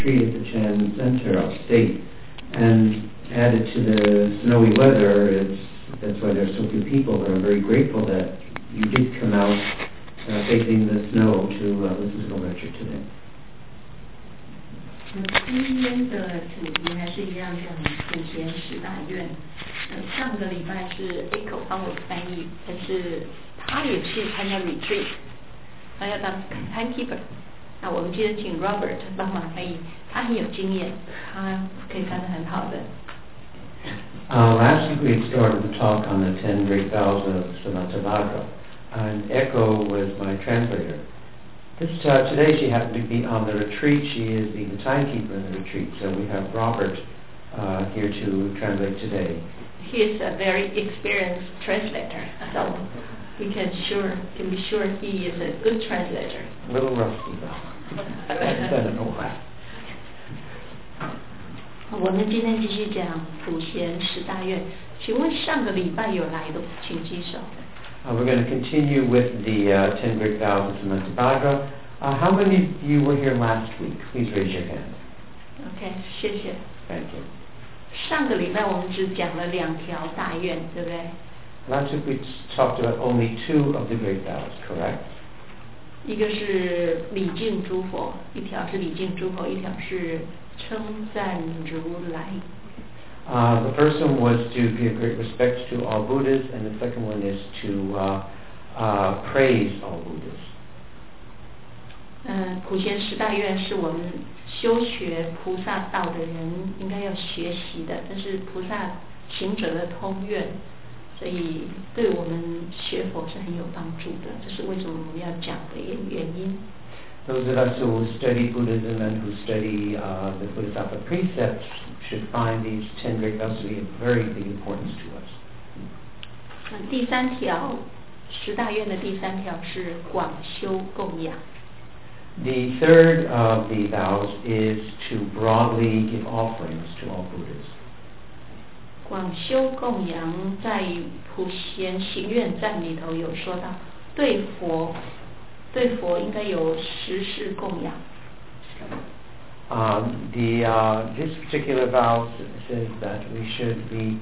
tree at the Chan Center upstate, and added to the snowy weather, that's why there's so few people. But I'm very grateful that you did come out facing the snow to listen to the lecture today. 今天的主题还是一样，讲普贤十大愿。上个礼拜是 Echo 帮我翻译，但是他也去参加 retreat， 他要当 timekeeper。那我们今天请 Robert 帮忙翻译，他很有经验，他可以翻得很好的。 Last week we started the talk on the 10 great vows of Samantabhadra, and Echo was my translator. Today she happened to be on the retreat. She is the timekeeper in the retreat, so we have Robert here to translate today. He is a very experienced translator, so we can be sure he is a good translator. A little rusty though. I haven't done it in a while. 我们今天继续讲普贤十大愿，请问上个礼拜有来的，请举手。 We're going to continue with the 10 great vows of Samantabhadra. How many of you were here last week? Please raise your hand. OK, 谢谢。 Thank you. 上个礼拜我们只讲了2条大愿，对不对？ Last week we talked about only 2 of the great vows, correct? 一个是礼敬诸佛，一条是礼敬诸佛，一条是称赞如来。 The first one was to give great respect to all Buddhas, and the second one is to praise all Buddhas. 普贤十大愿是我们修学菩萨道的人应该要学习的，这是菩萨行者的通愿，所以对我们学佛是很有帮助的，这是为什么我们要讲的原因。 Those of us who study Buddhism and who study the Bodhisattva precepts should find these 10 great vows to be of very big importance to us. 第3条，十大愿的第3条是广修供养。 The third of the vows is to broadly give offerings to all Buddhas. 广修供养在普贤行愿赞里头有说到，对佛应该有10事供养。 This particular vow says that we should be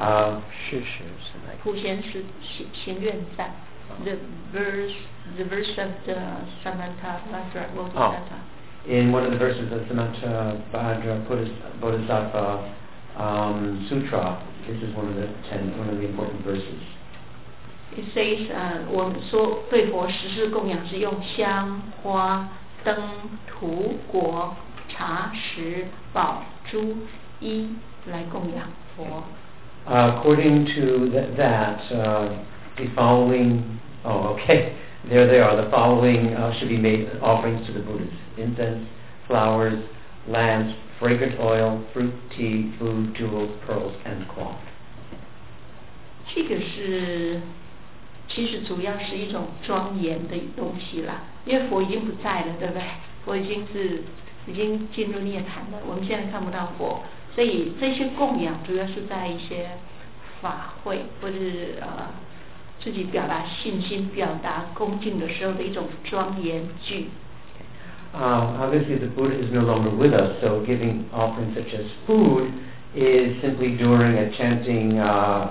普贤行愿赞 the verse of the Samantabhadra Bodhisattva. In one of the verses of Samantabhadra Bodhisattva Sutra, this is one of the important verses. It says, 我们说对佛10事供养是用香、花、灯、土、果、茶、食、宝、珠、衣来供养佛。 According to that, the following, there they are. The following should be made offerings to the Buddhas: incense, flowers, lamps, fragrant oil, fruit, tea, food, jewels, pearls, and cloth. 这个其实主要是一种庄严的东西啦，因为佛已经不在了，对不对？佛已经进入涅槃了，我们现在看不到佛，所以这些供养主要是在一些法会或者是自己表达信心、表达恭敬的时候的一种庄严句。 Obviously, the Buddha is no longer with us, so giving offerings such as food is simply during chanting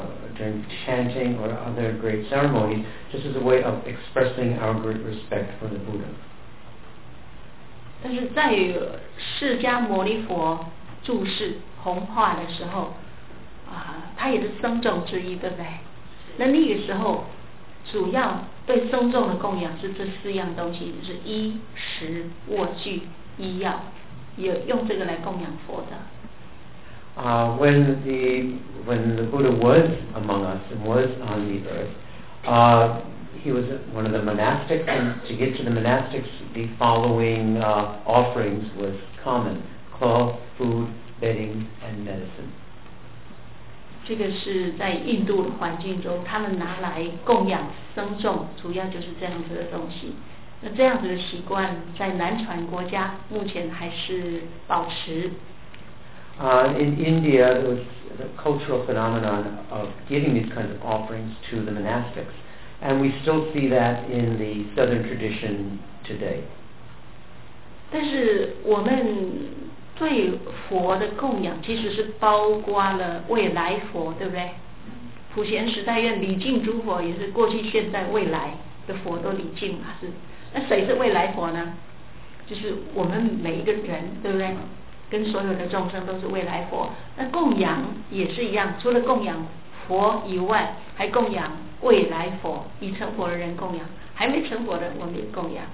or other great ceremonies, just as a way of expressing our great respect for the Buddha. 但是在释迦牟尼佛住世弘化的时候，他也是僧众之一，对不对？那个时候，主要对僧众的供养是这4样东西，就是衣、食、卧具、医药，也用这个来供养佛的。 When the Buddha was among us and was on the earth, he was one of the monastics, and to give to the monastics the following offerings was common: cloth, food, bedding, and medicine. 这个是在印度的环境中，他们拿来供养僧众，主要就是这样子的东西。那这样子的习惯在南传国家目前还是保持。 In India, there was the cultural phenomenon of giving these kinds of offerings to the monastics, and we still see that in the southern tradition today. 但是我们对佛的供养其实是包括了未来佛，对不对？普贤时代愿礼敬诸佛，也是过去、现在、未来的佛都礼敬嘛，是。那谁是未来佛呢？就是我们每一个人，对不对？跟所有的众生都是未来佛。那供养也是一样，除了供养佛以外，还供养未来佛，已成佛的人供养，还没成佛的我们也供养。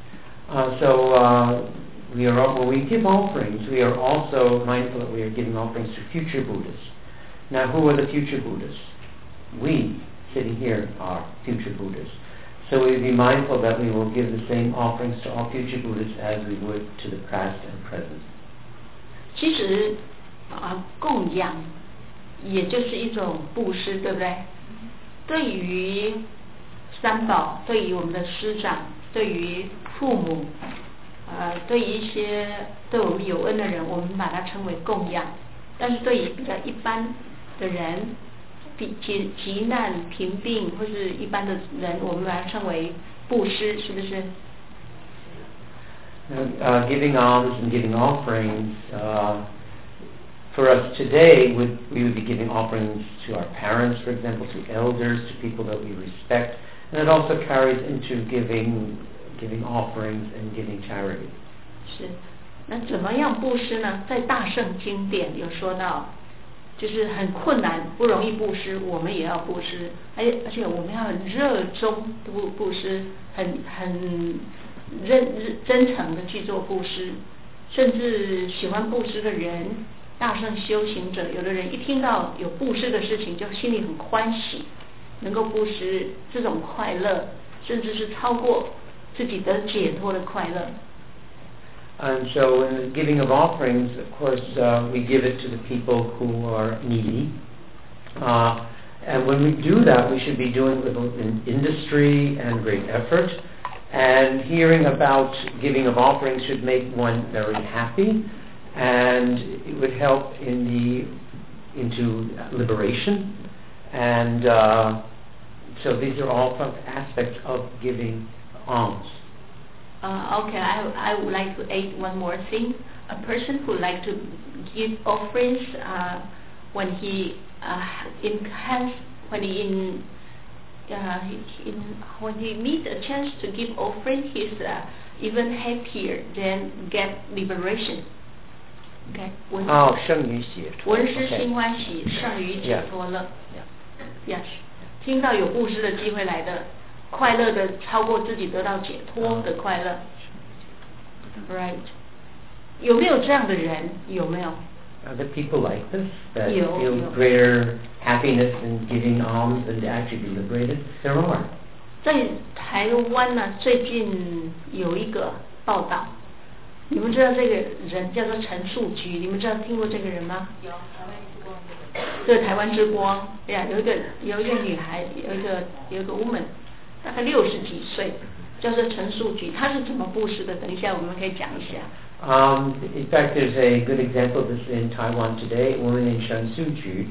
When we give offerings, we are also mindful that we are giving offerings to future Buddhas. Now, who are the future Buddhas? We, sitting here, are future Buddhas. So we be mindful that we will give the same offerings to all future Buddhas as we would to the past and present. 其实供养也就是一种布施，对不对？对于三宝，对于我们的师长，对于父母，对于一些对我们有恩的人，我们把它称为供养。但是对于比较一般的人，急难贫病或是一般的人，我们把它称为布施，是不是 ？Giving alms and giving offerings, for us today, we would be giving offerings to our parents, for example, to elders, to people that we respect, and it also carries into giving offerings and giving charity. 是，那怎么样布施呢？在大圣经典有说到，就是很困难，不容易布施，我们也要布施，而且我们要很热衷布施，很真诚的去做布施，甚至喜欢布施的人，大圣修行者，有的人一听到有布施的事情，就心里很欢喜，能够布施，这种快乐，甚至是超过自己的解脱的快乐。 And so in the giving of offerings, of course, we give it to the people who are needy. And when we do that, we should be doing it with industry and great effort. And hearing about giving of offerings should make one very happy, and it would help into liberation. And so these are all aspects of giving alms. Okay, I would like to add one more thing. A person who like to give offerings when he needs a chance to give offering, he's even happier than get liberation. Okay. 胜于解脱。 闻思心欢喜，胜于解脱乐。Yes. 听到有布施的机会来的。快乐的超过自己得到解脱的快乐 ，right？ 有没有这样的人？有没有 Are there people like this that 有 feel greater happiness in giving alms than to actually be liberated? There are. 在台湾呢，最近有一个报道，你们知道这个人叫做陈树菊，你们知道听过这个人吗？有，台湾之光。对，台湾之光，呀，有一个女孩，有一个 woman。大概60几岁，叫做陈树菊，她是怎么布施的？等一下我们可以讲一下。 In fact, there's a good example of this in Taiwan today. A woman named Chen Suju.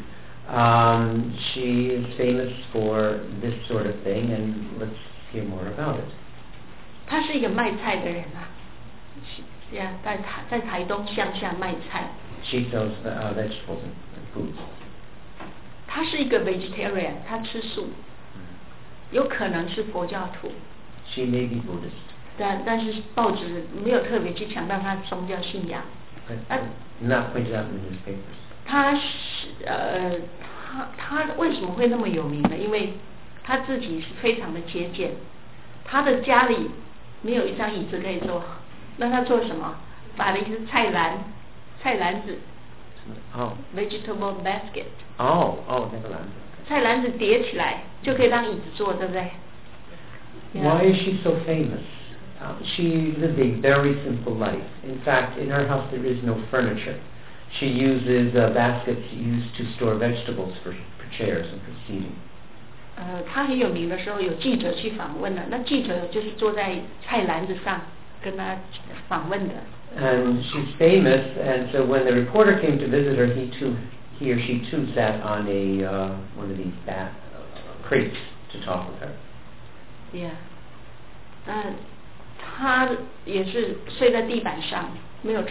She is famous for this sort of thing, and let's hear more about it. 她是一个卖菜的人啊，在台东乡下卖菜。 She sells vegetables and foods. 她是一个 vegetarian， 她吃素。有可能是佛教徒 ，She may be Buddhist， 但是报纸没有特别去强调她宗教信仰。 Not pointed out in the newspapers。 她是她为什么会那么有名呢？因为她自己是非常的节俭，她的家里没有一张椅子可以坐，那她做什么？把了一只菜篮子。vegetable basket。 那个篮子。 菜篮子叠起来就可以当椅子坐，对不对 ？Why is she so famous? She lives a very simple life. In fact, in her house there is no furniture. She uses baskets used to store vegetables for chairs and for seating. 她很有名的时候，有记者去访问了，那记者就是坐在菜篮子上跟她访问的。 And she's famous, and so when the reporter came to visit her, he or she too sat on one of these crates to talk with her. Yeah. 他也是睡在地板上，没有床，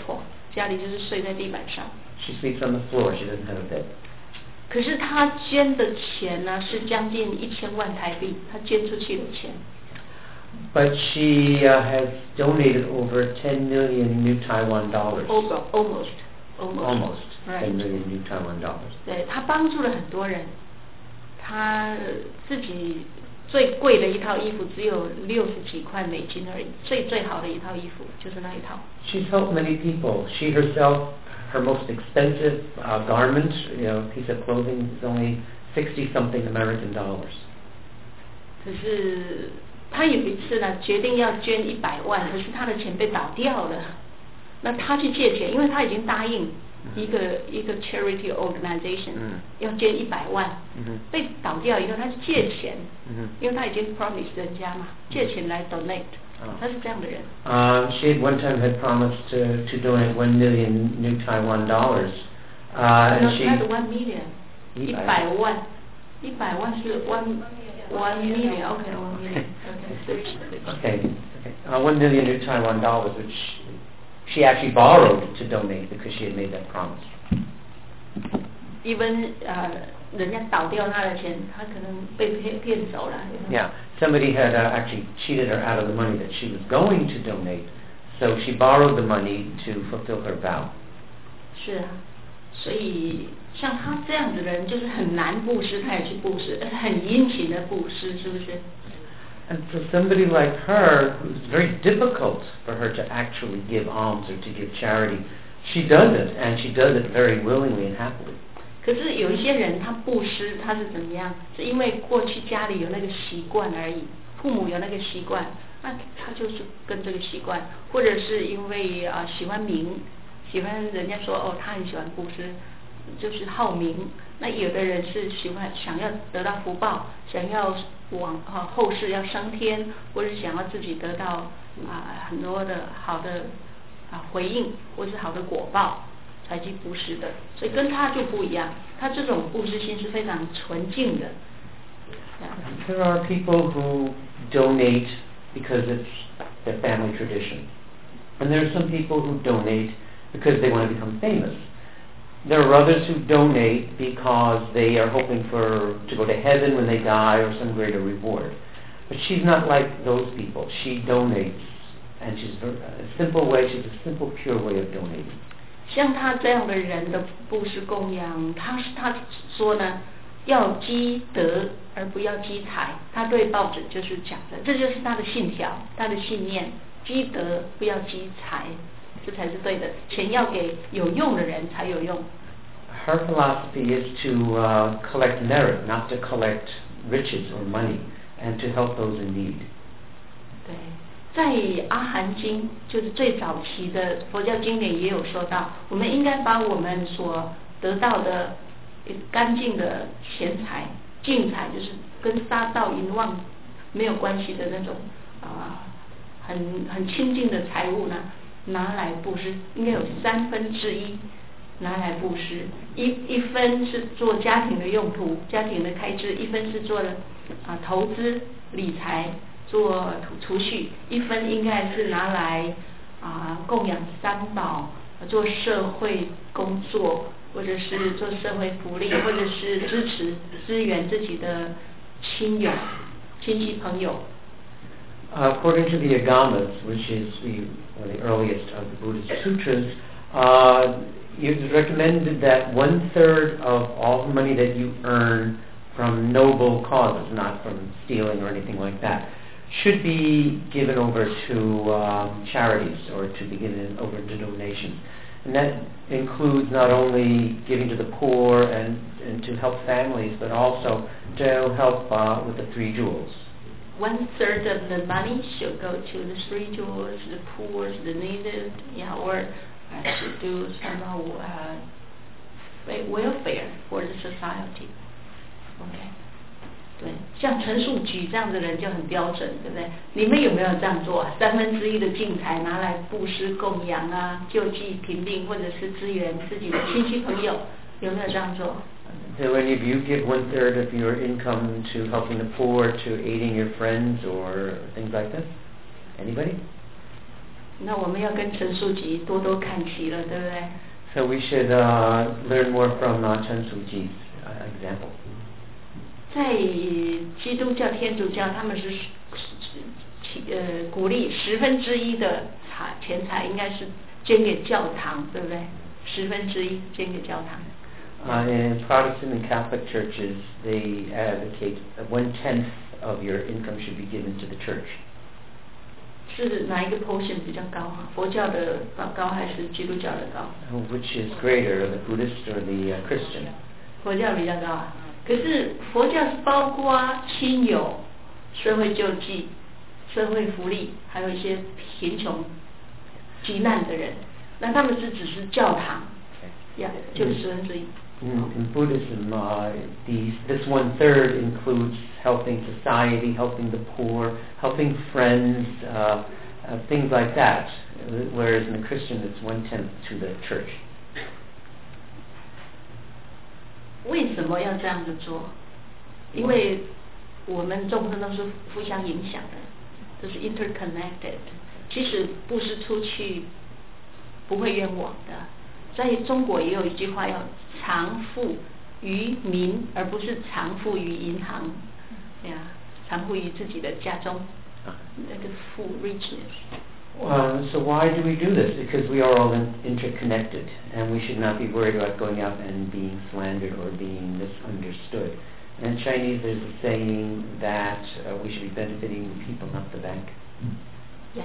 家里就是睡在地板上。 She sleeps on the floor. She doesn't have a bed. 可是她捐的钱呢，是将近1000万台币，她捐出去的钱。 But she has donated over 10 million new Taiwan dollars. Almost. Right. 10 million new Taiwan dollars. 对，她帮助了很多人。她自己最贵的一套衣服只有60几块美金而已，最好的一套衣服就是那一套。 She's helped many people. She herself, her most expensive garment, piece of clothing, is only 60-something American dollars. 可是她有一次呢，决定要捐100万，可是她的钱被倒掉了。那她去借钱，因为她已经答应一个 charity organization 要捐100万，被倒掉以后，她去借钱，因为她已经 promise 人家嘛，借钱来 donate。她是这样的人。 She at one time had promised to donate 1 million new Taiwan dollars. And she had 1 million. 100万，100万是 one million. Okay, 1 million. Okay. 1 million new Taiwan dollars, which she actually borrowed to donate because she had made that promise. Even 人家倒掉她的钱，她可能被骗走了。 Yeah, somebody had actually cheated her out of the money that she was going to donate, so she borrowed the money to fulfill her vow. 是啊，所以像她这样子的人，就是很难布施，她也去布施，很殷勤的布施，是不是？ And for somebody like her, it's very difficult for her to actually give alms or to give charity. She does it, and she does it very willingly and happily. 可是有一些人，他布施，他是怎么样？是因为过去家里有那个习惯而已，父母有那个习惯，那他就是跟这个习惯，或者是因为喜欢名，喜欢人家说哦，他很喜欢布施，就是好名。那有的人是想要得到福报，想要往后世要升天，或者想要自己得到很多的好的回应，或是好的果报。才去布施的，所以跟他就不一样，他这种布施心是非常纯净的。 There are people who donate because it's their family tradition, and there are some people who donate because they want to become famous. There are others who donate because they are hoping to go to heaven when they die or some greater reward. But she's not like those people. She donates, and she's a simple way. She's a simple, pure way of donating. 像他这样的人的布施供养，他说呢，要积德而不要积财。他对报纸就是讲的，这就是他的信条，他的信念，积德不要积财，这才是对的。钱要给有用的人才有用。 Her philosophy is to collect merit, not to collect riches or money, and to help those in need. 对。在阿含经，就是最早期的佛教经典也有说到，我们应该把我们所得到的干净的钱财、净财，就是跟杀盗淫妄没有关系的那种很清净的财物呢，拿来布施，应该有1/3拿来布施，一分是做家庭的用途、家庭的开支，1分是做投资理财。做储蓄，1分应该是拿来供养三宝，做社会工作，或者是做社会福利，或者是支援自己的亲戚朋友。 According to the Agamas, which is one of the earliest of the Buddhist sutras, it is recommended that 1/3 of all the money that you earn from noble causes, not from stealing or anything like that, should be given over to charities or to be given over to donations. And that includes not only giving to the poor and to help families, but also to help with the 3 jewels. 1/3 of the money should go to the 3 jewels, the poor, the needed, or to do some welfare for the society. Okay. 对，像陈树举这样的人就很标准，对不对？你们有没有这样做？1/3的净财拿来布施供养救济贫病，或者是支援自己的亲戚朋友，有没有这样做？ Do any of you give 1/3 of your income to helping the poor, to aiding your friends, or things like this? Anybody? 那我们要跟陈书记多多看齐了，对不对？ So we should learn more from Chen Suji's example. 在基督教、天主教，他们是鼓励1/10的钱财应该是捐给教堂，对不对？1/10捐给教堂。 In Protestant and Catholic churches, they advocate that 1/10 of your income should be given to the church. 是哪一个 portion 比较高啊？佛教的高还是基督教的高？ Which is greater, the Buddhist or the Christian? 佛教比较高啊。可是佛教是包括亲友、社会救济、社会福利，还有一些贫穷、急难的人。那他们是只是教堂，呀，就1/10。 In Buddhism, this 1/3 includes helping society, helping the poor, helping friends, things like that. Whereas in the Christian, it's 1/10 to the church. 为什么要这样子做？因为我们众生都是互相影响的，都是 interconnected。其实布施出去不会冤枉的。在中国也有一句话，要常富于民，而不是常富于银行，呀，常富于自己的家中，那个富 richness。 So why do we do this? Because we are all interconnected, and we should not be worried about going out and being slandered or being misunderstood. In Chinese, there's a saying that we should be benefiting the people, not the bank. Yeah,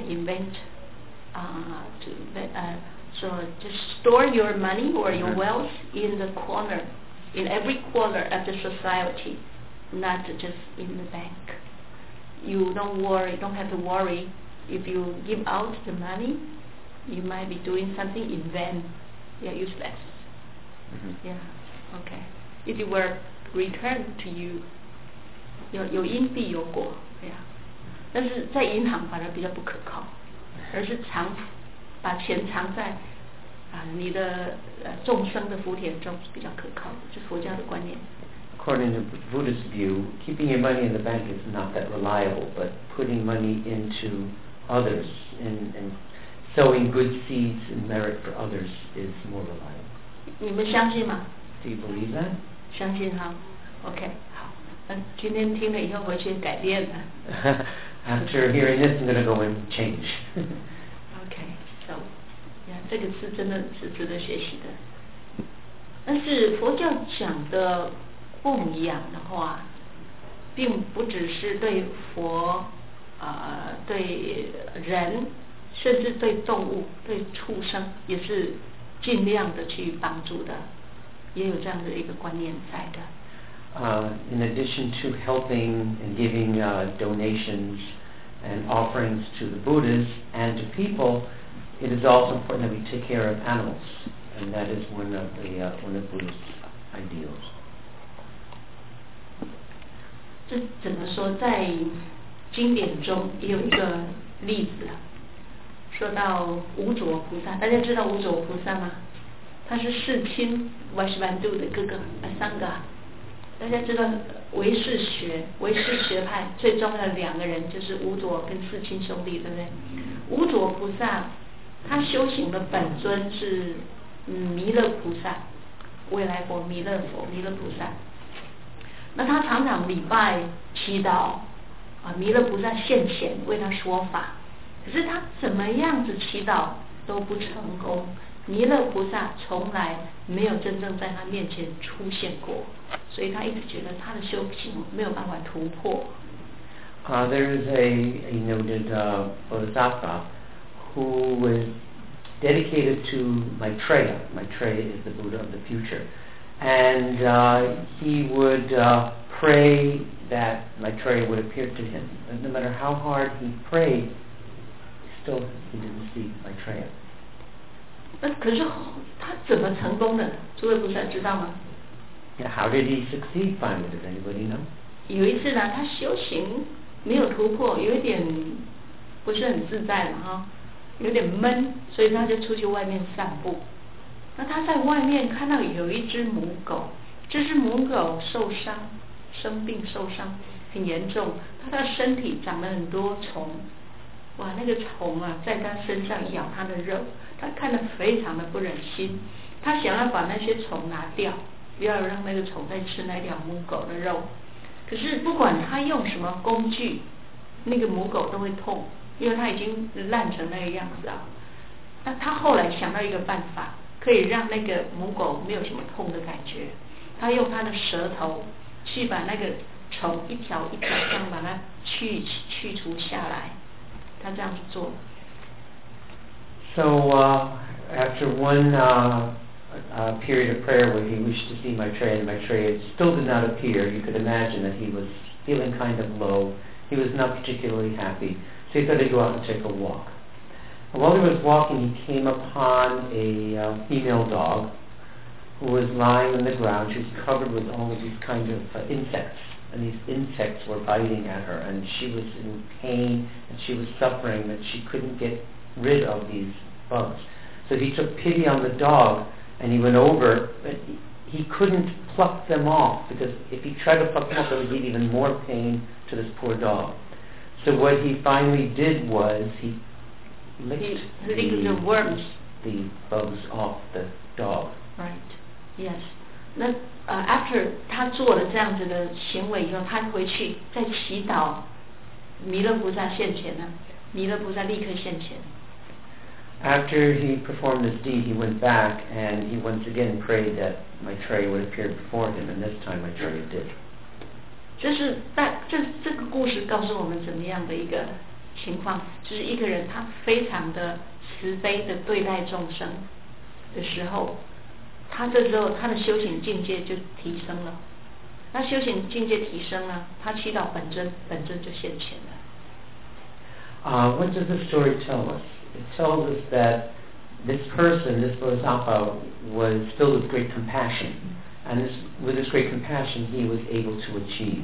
so just store your money or your wealth in the corner, in every corner of the society, not just in the bank. You don't have to worry. If you give out the money, you might be doing something in vain. Yeah, useless. Yeah, okay. It will return to you. 有因必有果，对呀。但是在银行反而比较不可靠，而是把钱藏在你的众生的福田中是比较可靠的，这是佛教的观念。 According to Buddhist view, keeping your money in the bank is not that reliable, but putting money into others and sowing good seeds and merit for others is more reliable. 你们相信吗？ Do you believe that? 相信哈 ，OK， 好，今天听了以后回去改变了。 After hearing this, I'm going to go and change. Okay, so, yeah, 这个是真的是值得学习的。但是佛教讲的供养的话，并不只是对佛，对人，甚至对动物、对畜生，也是尽量的去帮助的，也有这样的一个观念在的。 In addition to helping and giving donations and offerings to the Buddhas and to people, it is also important that we take care of animals, and that is one of Buddhist ideals. 这怎么说？在经典中也有一个例子，说到无着菩萨，大家知道无着菩萨吗？他是世亲Vaishvandu的哥哥Asanga。大家知道唯识学派最重要的2个人就是无着跟世亲兄弟，对不对？无着菩萨他修行的本尊是弥勒菩萨，未来佛弥勒菩萨。那他常常礼拜祈祷弥勒菩萨现前为他说法，可是他怎么样子祈祷都不成功，弥勒菩萨从来没有真正在他面前出现过，所以他一直觉得他的修行没有办法突破。 There is a noted bodhisattva who was dedicated to Maitreya. Maitreya is the Buddha of the future. And he would pray that Maitreya would appear to him. And no matter how hard he prayed, still he didn't see Maitreya. 可是他怎么成功的？诸位菩萨知道吗？ How did he succeed finally? Does anybody know? 有一次呢，他修行没有突破，有一点不是很自在了哈，有点闷，所以他就出去外面散步。那他在外面看到有一只母狗，这只母狗生病受伤很严重，它的身体长了很多虫， 哇，那个虫啊，在他身上咬他的肉，他看得非常的不忍心，他想要把那些虫拿掉，不要让那个虫再吃那条母狗的肉。可是不管他用什么工具，那个母狗都会痛，因为它已经烂成那个样子啊。那他后来想到一个办法，可以让那个母狗没有什么痛的感觉，他用他的舌头去把那个虫一条一条这样把它去除下来，他这样子做。 So after one period of prayer where he wished to see Maitreya, and Maitreya still did not appear, you could imagine that he was feeling kind of low. He was not particularly happy, so he thought he'd go out and take a walk. And while he was walking, he came upon a female dog who was lying on the ground. She was covered with all of these kind of insects, and these insects were biting at her, and she was in pain, and she was suffering that she couldn't get rid of these bugs. So he took pity on the dog, and he went over, but he couldn't pluck them off, because if he tried to pluck them off, it would give even more pain to this poor dog. So what he finally did was he licked the worms, the bugs off the dog. Right. Yes. 那after 他做了这样子的行为以后，他回去在祈祷，弥勒菩萨现前呢，弥勒菩萨立刻现前。 After he performed this deed, he went back and he once again prayed that Maitreya would appear before him, and this time Maitreya did. 这个故事告诉我们怎么样的一个情况，就是一个人他非常的慈悲的对待众生的时候，他这时候他的修行境界就提升了。那修行境界提升了，他祈祷本真就现前了。 What does the story tell us? It tells us that this person, this Bodhisattva, was filled with great compassion, and with this great compassion, he was able to achieve.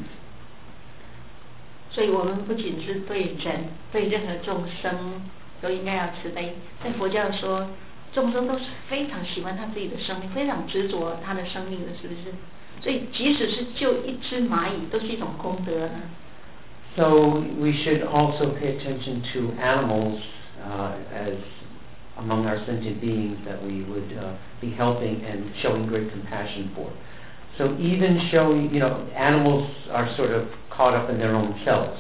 所以我们不仅是对人，对任何众生都应该要慈悲。在佛教说，众生都是非常喜欢他自己的生命，非常执着他的生命的，是不是？所以即使是救一只蚂蚁，都是一种功德呢。 So we should also pay attention to animals as among our sentient beings that we would be helping and showing great compassion for. So even showing, animals are sort of caught up in their own selves.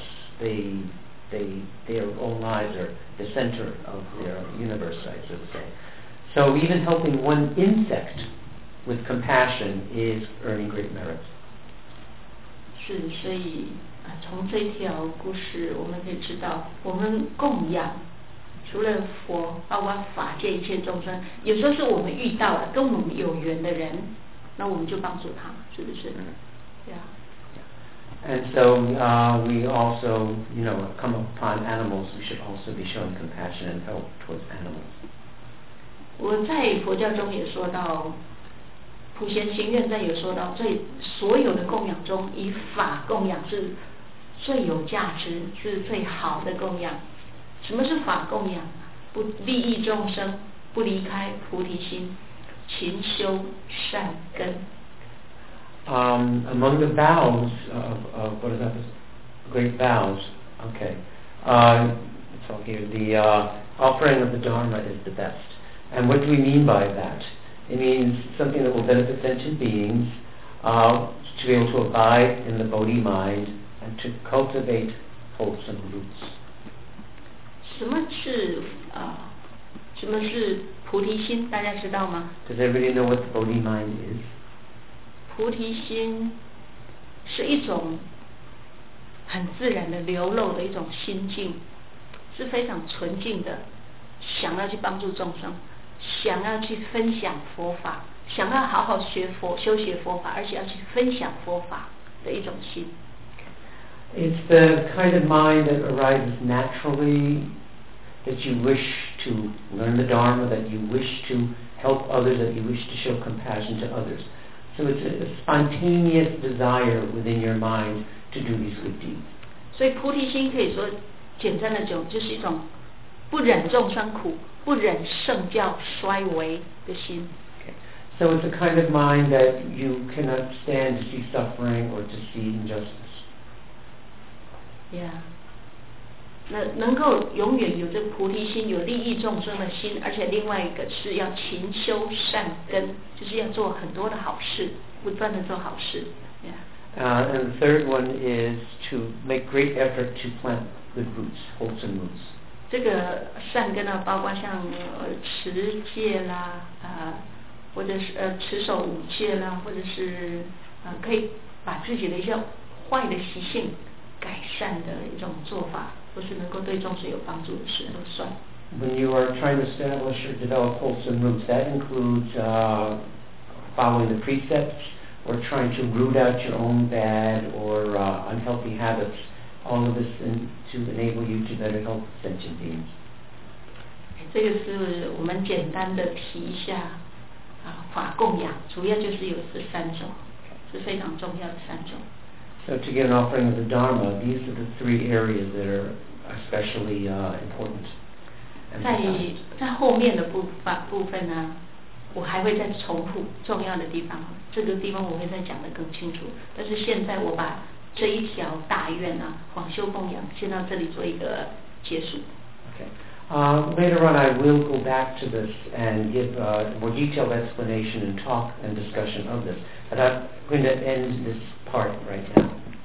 Their own lives are the center of their universe, I should say. So even helping one insect with compassion is earning great merit. 是，所以从这条故事我们可以知道，我们供养除了佛，包括法界一切众生，有时候是我们遇到了跟我们有缘的人，那我们就帮助他，是不是？对啊。 And so we also, come upon animals. We should also be showing compassion and help towards animals. 我在佛教中也说到，普贤行愿在有说到，在所有的供养中，以法供养是最有价值，是最好的供养。什么是法供养？不利益众生，不离开菩提心，勤修善根。 Among the vows of what is that? Great vows. Okay. It's all here. The offering of the Dharma is the best. And what do we mean by that? It means something that will benefit sentient beings, to be able to abide in the Bodhi mind and to cultivate wholesome roots. 什么是菩提心？大家知道吗？ Does everybody know what the Bodhi mind is? 菩提心是一种很自然的流露的一种心境，是非常纯净的，想要去帮助众生，想要去分享佛法，想要好好修学佛法，而且要去分享佛法的一种心。 It's the kind of mind that arises naturally, that you wish to learn the Dharma, that you wish to help others, that you wish to show compassion to others. So it's a spontaneous desire within your mind to do these good deeds. 所以菩提心可以说简单的讲，就是一种不忍众生苦，不忍圣教衰微的心。 So it's a kind of mind that you cannot stand to see suffering or to see injustice. Yeah. 能够永远有这菩提心，有利益众生的心，而且另外一个是要勤修善根，就是要做很多的好事，不断的做好事。 And the third one is to make great effort to plant good roots, wholesome roots. 这个善根呢，包括像持戒啦，或者是持守五戒啦，或者是可以把自己的一些坏的习性改善的一种做法，或是能够对众生有帮助的事都算。 When you are trying to establish or develop wholesome roots, that includes following the precepts or trying to root out your own bad or unhealthy habits. All of this to enable you to better help sentient beings. 这个是我们简单的提一下法供养，主要就是有这3种，是非常重要的3种。 So to give an offering of the Dharma, these are the 3 areas that are especially important. 在后面的部分呢，我还会再重复重要的地方，这个地方我会再讲得更清楚。但是现在我把这一条大愿广修供养先到这里做一个结束。 Okay. Later on, I will go back to this and give a more detailed explanation and talk and discussion of this. But I'm going to end this part right now.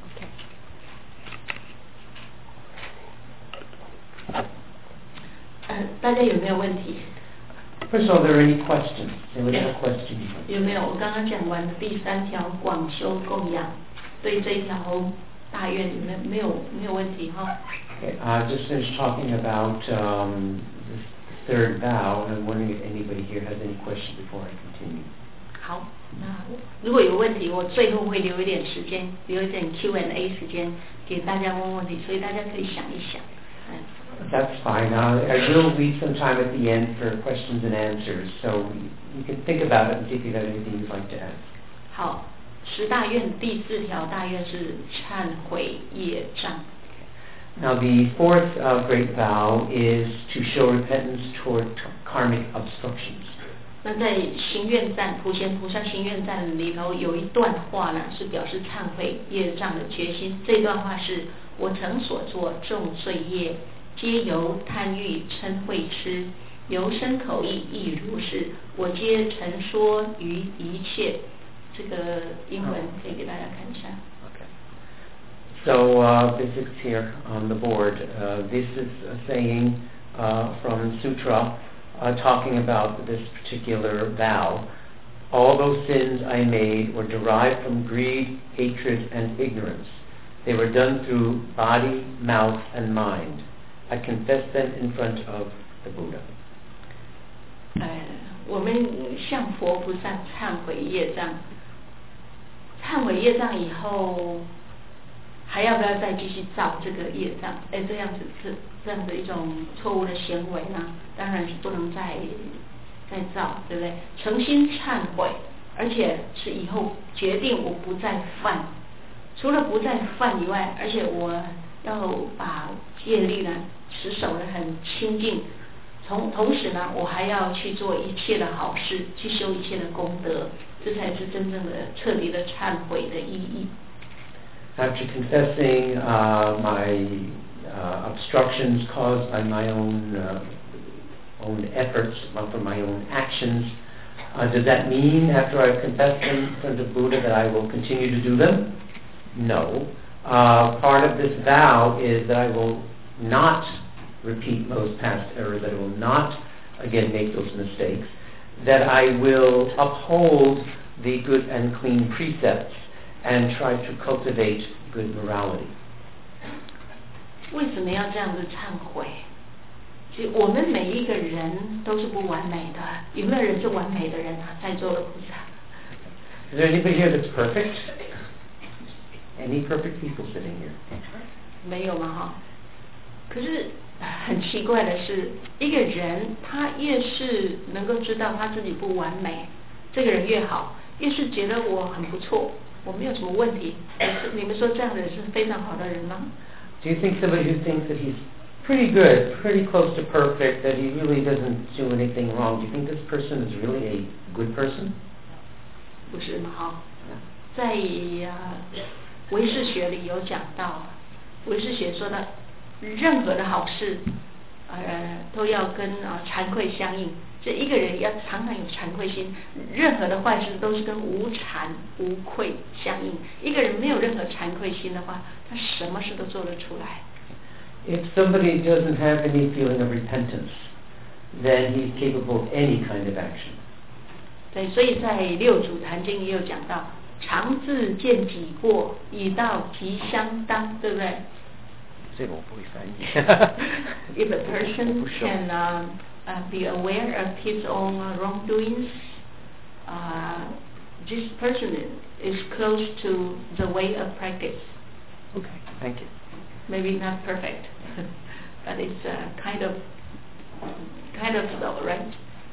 Okay. 大家有没有问题？ First of all, are there any questions? Anybody have a question? 有没有？我刚刚讲完第3条广修供养，对这一条大愿没有问题哈。 Okay, I just finished talking about the 3rd vow, and I'm wondering if anybody here has any questions before I continue. 好，那如果有问题，我最后会留一点时间，留一点 Q&A 时间给大家问问题，所以大家可以想一想。 That's fine. I will leave some time at the end for questions and answers, so you can think about it and see if you have anything you'd like to ask. 好，10大愿第4条大愿是忏悔业障。 Now the 4th great vow is to show repentance toward karmic obstructions. 那在行愿赞普贤菩萨行愿赞里头有一段话呢，是表示忏悔业障的决心。这段话是：我曾所作众罪业，皆由贪欲嗔恚痴，由身口意亦如是，我皆陈说于一切。这个英文可以给大家看一下。 So this is here on the board. This is a saying from Sutra talking about this particular vow. All those sins I made were derived from greed, hatred, and ignorance. They were done through body, mouth, and mind. I confess them in front of the Buddha. 我们向佛菩萨忏悔业障，忏悔业障以后，还要不要再继续造这个业障？这样的一种错误的行为呢，当然是不能再造，对不对？诚心忏悔，而且是以后决定我不再犯。除了不再犯以外，而且我要把戒律呢持守得很清净。同时呢，我还要去做一切的好事，去修一切的功德，这才是真正的彻底的忏悔的意义。 After confessing my obstructions caused by my own efforts, from my own actions, does that mean after I've confessed them in front of Buddha that I will continue to do them? No. Part of this vow is that I will not repeat those past errors, that I will not again make those mistakes, that I will uphold the good and clean precepts and try to cultivate good morality. 为什么要这样子忏悔？其实我们每一个人都是不完美的，有没有人是完美的人啊？在座的菩萨。 Is there anybody here that's perfect? Any perfect people sitting here? 没有嘛哈。可是很奇怪的是，一个人他越是能够知道他自己不完美，这个人越好，越是觉得我很不错，我没有什么问题。你们说这样的人是非常好的人吗？ Do you think somebody who thinks that he's pretty good, pretty close to perfect, that he really doesn't do anything wrong, do you think this person is really a good person? 不是嘛哈，在唯识学里有讲到，唯识学说到任何的好事，都要跟惭愧相应。这一个人要常常有惭愧心，任何的坏事都是跟无惭无愧相应。一个人没有任何惭愧心的话，他什么事都做得出来。 If somebody doesn't have any feeling of repentance, then he's capable of any kind of action. 对，所以在六祖坛经也有讲到，常自见己过，以道即相当，对不对？ 这个我不会翻译。 If a person can be aware of his own wrongdoings, this person is close to the way of practice. Okay, thank you. Maybe not perfect, but it's kind of so, right?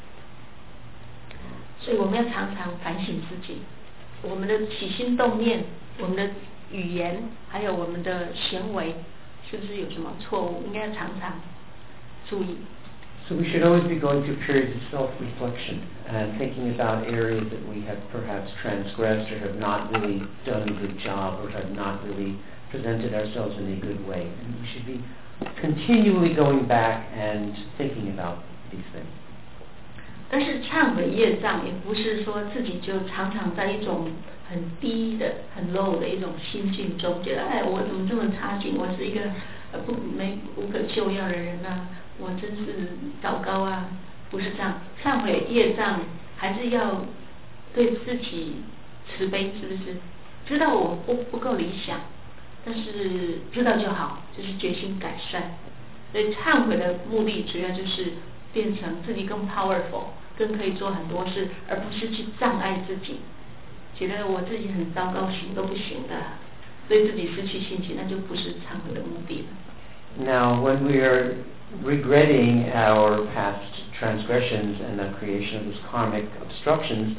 所以我们要常常反省自己，我们的起心动念，我们的语言，还有我们的行为，是不是有什么错误？应该常常注意。 So we should always be going through periods of self-reflection and thinking about areas that we have perhaps transgressed or have not really done a good job or have not really presented ourselves in a good way. And we should be continually going back and thinking about these things. 但是忏悔业障也不是说自己就常常在一种很低的、很 low 的一种心境中，觉得我怎么这么差劲，我是一个无可救药的人啊，我真是糟糕啊！不是这样，忏悔业障还是要对自己慈悲，是不是？知道我不够理想，但是知道就好，就是决心改善。所以忏悔的目的主要就是变成自己更 powerful， 更可以做很多事，而不是去障碍自己，觉得我自己很糟糕，行都不行的，对自己失去信心，那就不是忏悔的目的了。 Now, when we are regretting our past transgressions and the creation of these karmic obstructions,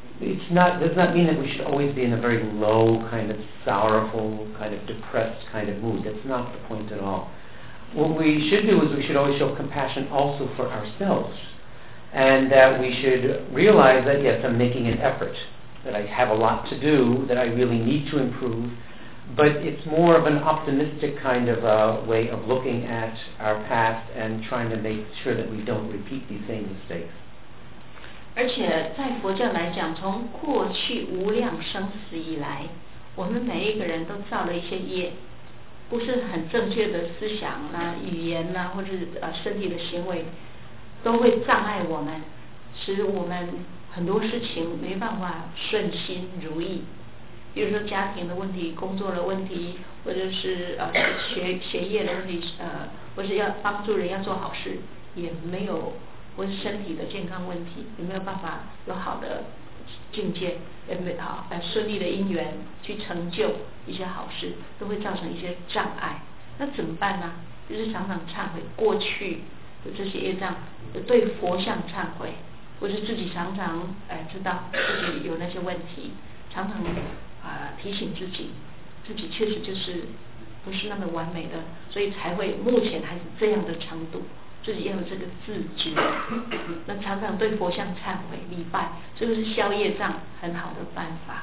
does not mean that we should always be in a very low, kind of sorrowful, kind of depressed kind of mood. That's not the point at all. What we should do is we should always show compassion also for ourselves, and that we should realize that, yes, I'm making an effort, that I have a lot to do, that I really need to improve, but it's more of an optimistic kind of way of looking at our past and trying to make sure that we don't repeat these same mistakes. 而且在佛教来讲，从过去无量生死以来，我们每一个人都造了一些业，不是很正确的思想啦、语言啦，或者身体的行为，都会障碍我们，使我们很多事情没办法顺心如意。比如说家庭的问题、工作的问题，或者是学业的问题，或是要帮助人要做好事，也没有，或是身体的健康问题，也没有办法有好的境界，也没好顺利的因缘去成就一些好事，都会造成一些障碍。那怎么办呢？就是常常忏悔过去的这些业障，对佛像忏悔，或是自己常常知道自己有那些问题，常常提醒自己确实就是不是那么完美的，所以才会目前还是这样的程度，自己要有这个自觉。那常常对佛像忏悔礼拜，这个是消业障很好的办法。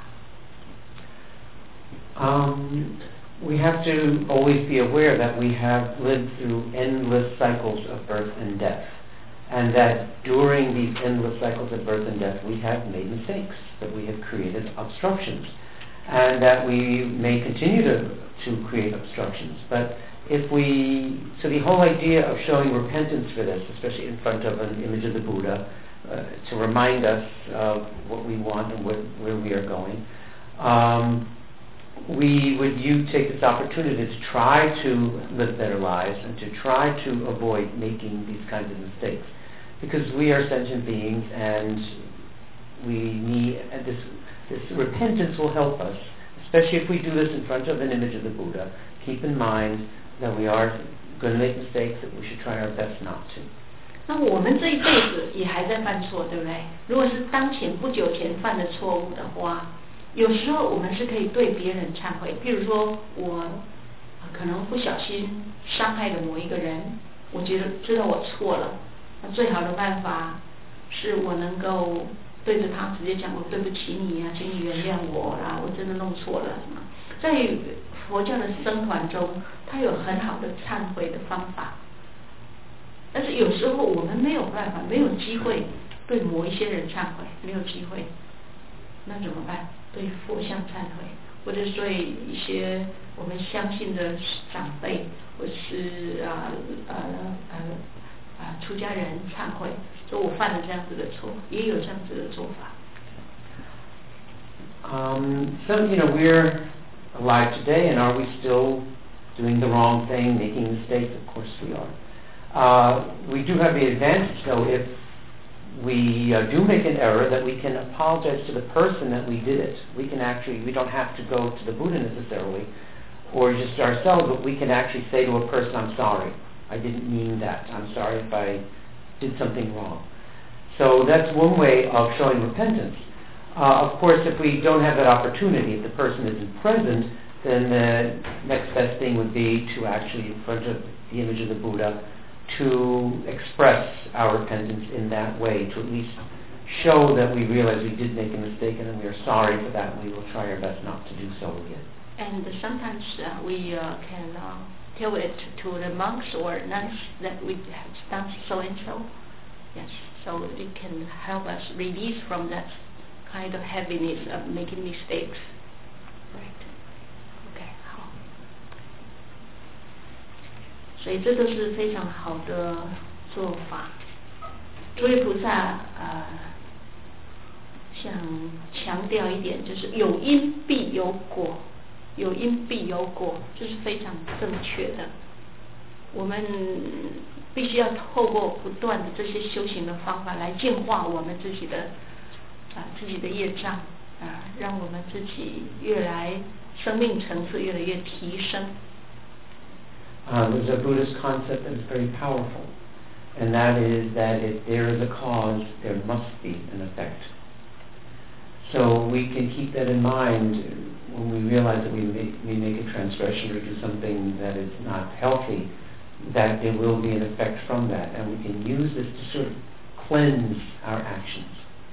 We have to always be aware that we have lived through endless cycles of birth and death, and that during these endless cycles of birth and death we have made mistakes, that we have created obstructions, and that we may continue to create obstructions. But so the whole idea of showing repentance for this, especially in front of an image of the Buddha, to remind us of what we want and where we are going, we would take this opportunity to try to live better lives and to try to avoid making these kinds of mistakes, because we are sentient beings and we need this repentance will help us, especially if we do this in front of an image of the Buddha. Keep in mind that we are going to make mistakes, that we should try our best not to. 那我们这一辈子也还在犯错，对不对？如果是当前不久前犯的错误的话，有时候我们是可以对别人忏悔。譬如说我可能不小心伤害了某一个人，我知道我错了，那最好的办法是我能够对着他直接讲我对不起你啊，请你原谅我啦，我真的弄错了什么。在佛教的僧团中，他有很好的忏悔的方法，但是有时候我们没有办法，没有机会对某一些人忏悔，没有机会，那怎么办？对佛像忏悔，或者是对一些我们相信的长辈，或是出家人忏悔，说我犯了这样子的错，也有这样子的做法。 So, we're alive today, and are we still doing the wrong thing, making mistakes? Of course we are. We do have the advantage, though, if we do make an error, that we can apologize to the person that we did it. We don't have to go to the Buddha necessarily, or just ourselves, but we can actually say to a person, I'm sorry. I didn't mean that. I'm sorry if I did something wrong. So that's one way of showing repentance. Of course, if we don't have that opportunity, if the person isn't present, then the next best thing would be to actually, in front of the image of the Buddha, to express our repentance in that way, to at least show that we realize we did make a mistake and we are sorry for that, and we will try our best not to do so again. And sometimes we can tell it to the monks or nuns that we have done so and so. Yes, so it can help us release from that kind of heaviness of making mistakes. Right. Okay, 好。所以这都是非常好的做法。诸位菩萨想强调一点，就是有因必有果，有因必有果，这是非常正确的。我们必须要透过不断的这些修行的方法来净化我们自己的业障让我们自己越来生命层次越来越提升。 There's a Buddhist concept that is very powerful, and that is that if there is a cause, there must be an effect. So we can keep that in mind when we realize that we make a transgression or do something that is not healthy, that there will be an effect from that, and we can use this to sort of cleanse our actions.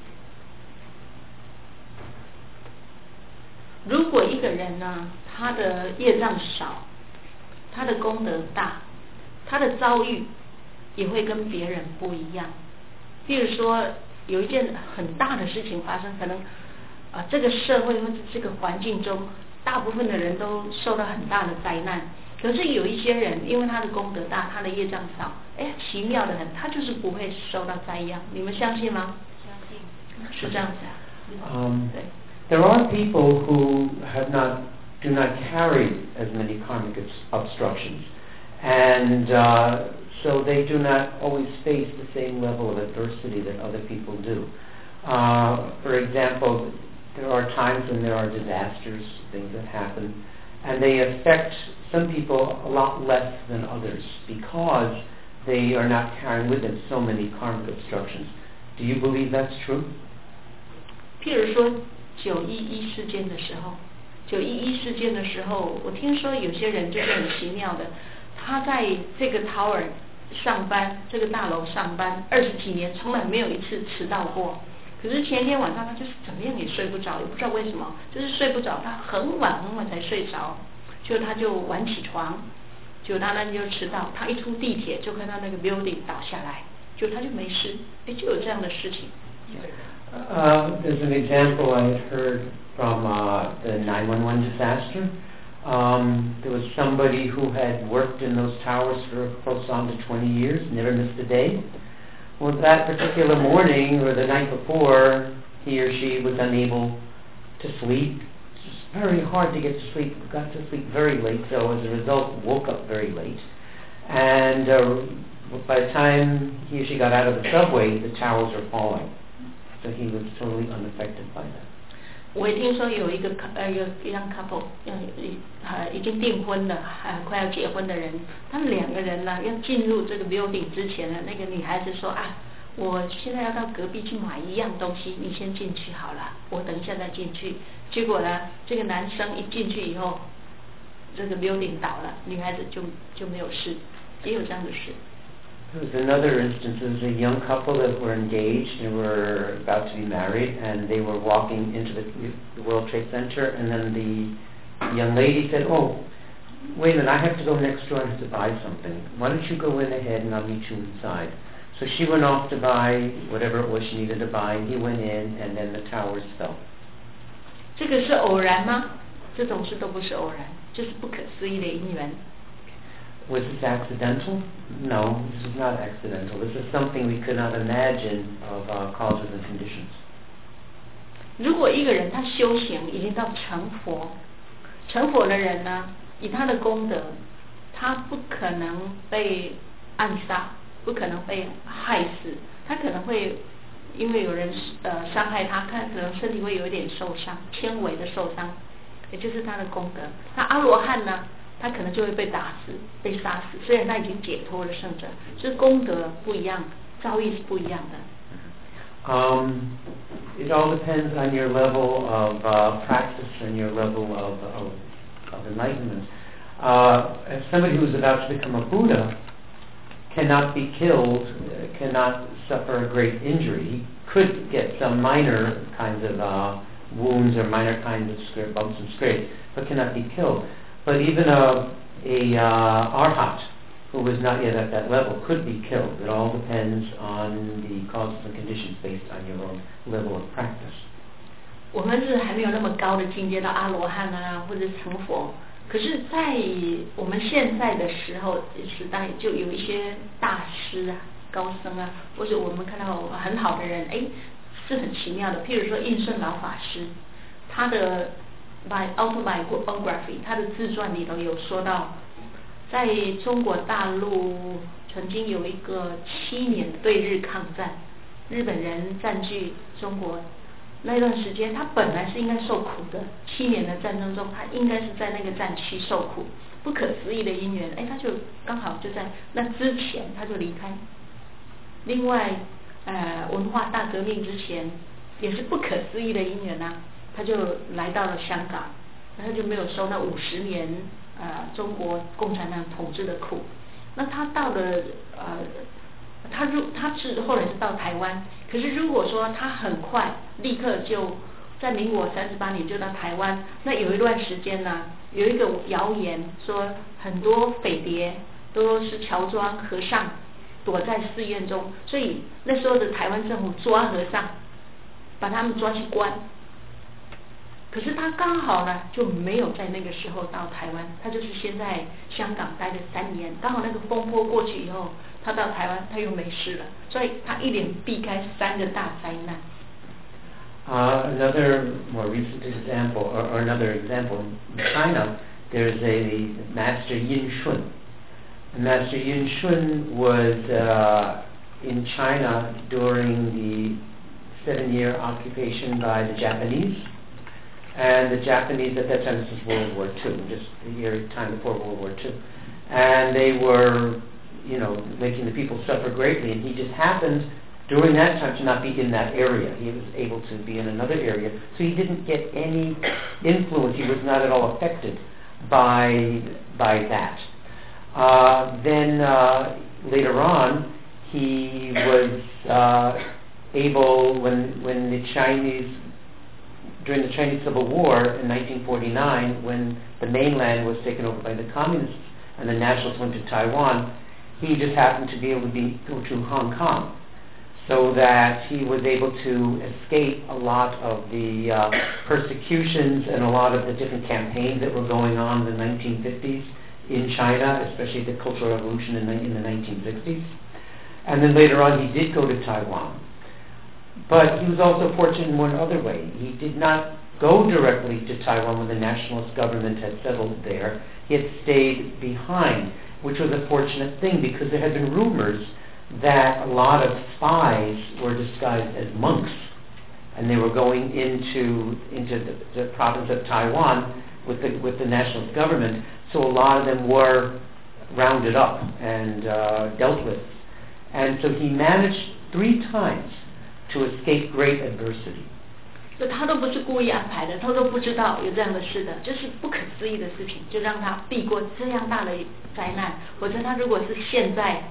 如果一个人呢，他的业障少，他的功德大，他的遭遇也会跟别人不一样。比如说有一件很大的事情发生，可能这个社会或者这个环境中，大部分的人都受到很大的灾难。可是有一些人，因为他的功德大，他的业障少，奇妙的很，他就是不会受到灾殃。你们相信吗？相信。是这样子对。 There are people who do not carry as many karmic obstructions, and so they do not always face the same level of adversity that other people do. For example, there are times when there are disasters, things that happen, and they affect some people a lot less than others because they are not carrying with them so many karmic obstructions. Do you believe that's true? 譬如说911事件的时候，911事件的时候，我听说有些人就是很奇妙的，他在这个 tower 上班，这个大楼上班20几年，从来没有一次迟到过。可是前一天晚上他就是怎么样也睡不着，也不知道为什么，就是睡不着，他很晚才睡着，就他就晚起床，就他那就迟到，他一出地铁就看到那个 building 倒下来，就他就没事，就有这样的事情。 There's an example I had heard from the 911 disaster. There was somebody who had worked in those towers for close on to 20 years, never missed a day. Well, that particular morning or the night before, he or she was unable to sleep. It was very hard to get to sleep. Got to sleep very late, so as a result, woke up very late. And by the time he or she got out of the subway, the towers were falling. So he was totally unaffected by that. 我也听说有一young couple， 已经订婚了，快要结婚的人，他们2个人呢，要进入这个 building 之前呢，那个女孩子说我现在要到隔壁去买一样东西，你先进去好了，我等一下再进去。结果呢，这个男生一进去以后，这个 building 倒了，女孩子就没有事，也有这样的事。 There was another instance. There was a young couple that were engaged and were about to be married, and they were walking into the World Trade Center, and then the young lady said, "Oh, wait a minute, I have to go next door and have to buy something. Why don't you go in ahead and I'll meet you inside?" So she went off to buy whatever it was she needed to buy, and he went in, and then the towers fell. 这个是偶然吗？这种事都不是偶然，就是不可思议的因缘。 Was this accidental? No, this is not accidental. This is something we could not imagine of causes and conditions. 如果一个人他修行已经到成佛，成佛的人呢，以他的功德，他不可能被暗杀，不可能被害死，他可能会因为有人伤害他，他可能身体会有一点受伤，轻微的受伤，也就是他的功德。那阿罗汉呢，他可能就会被打死、被杀死，虽然他已经解脱了圣者，就是功德不一样，遭遇是不一样的。 It all depends on your level of practice and your level of enlightenment. As somebody who's about to become a Buddha cannot be killed, cannot suffer a great injury. He could get some minor kinds of wounds or minor kinds of bumps and scrapes, but cannot be killed. But even a arhat who was not yet at that level could be killed. It all depends on the causes and conditions based on your own level of practice. 我们是还没有那么高的境界到阿罗汉啊，或者成佛。可是，在我们现在的时代，就有一些大师啊、高僧啊，或者我们看到很好的人，是很奇妙的。譬如说印顺老法师，他的autobiography， 他的自传里头有说到，在中国大陆曾经有一个7年对日抗战，日本人占据中国那段时间，他本来是应该受苦的，7年的战争中，他应该是在那个战区受苦，不可思议的因缘，他就刚好就在那之前他就离开。另外，文化大革命之前也是不可思议的因缘啊，他就来到了香港，他就没有受那50年中国共产党统治的苦。那他到了他是后来是到台湾，可是如果说他很快立刻就在民国38年就到台湾，那有一段时间呢，有一个谣言说很多匪谍都是乔装和尚躲在寺院中，所以那时候的台湾政府抓和尚，把他们抓去关。可是他刚好呢就没有在那个时候到台湾，他就是先在香港待了3年，刚好那个风波过去以后，他到台湾他又没事了，所以他一连避开3个大灾难。 Another more recent example, or another example, in China, there's a Master Yin Shun. Master Yin Shun was in China during the 7-year occupation by the Japanese. And the Japanese at that time, this is World War II, just the time before World War II. And they were, making the people suffer greatly. And he just happened, during that time, to not be in that area. He was able to be in another area. So he didn't get any influence. He was not at all affected by that. Then later on, he was able, when the Chinese, during the Chinese Civil War in 1949, when the mainland was taken over by the communists and the nationalists went to Taiwan, he just happened to be able to go to Hong Kong, so that he was able to escape a lot of the persecutions and a lot of the different campaigns that were going on in the 1950s in China, especially the Cultural Revolution in the 1960s. And then later on he did go to Taiwan. But he was also fortunate in one other way. He did not go directly to Taiwan when the nationalist government had settled there. He had stayed behind, which was a fortunate thing because there had been rumors that a lot of spies were disguised as monks, and they were going into the province of Taiwan with the nationalist government. So a lot of them were rounded up and dealt with. And so he managed 3 times to escape great adversity. 就他都不是故意安排的，他都不知道有这样的事的，就是不可思议的事情，就让他避过这样大的灾难。否则他如果是现在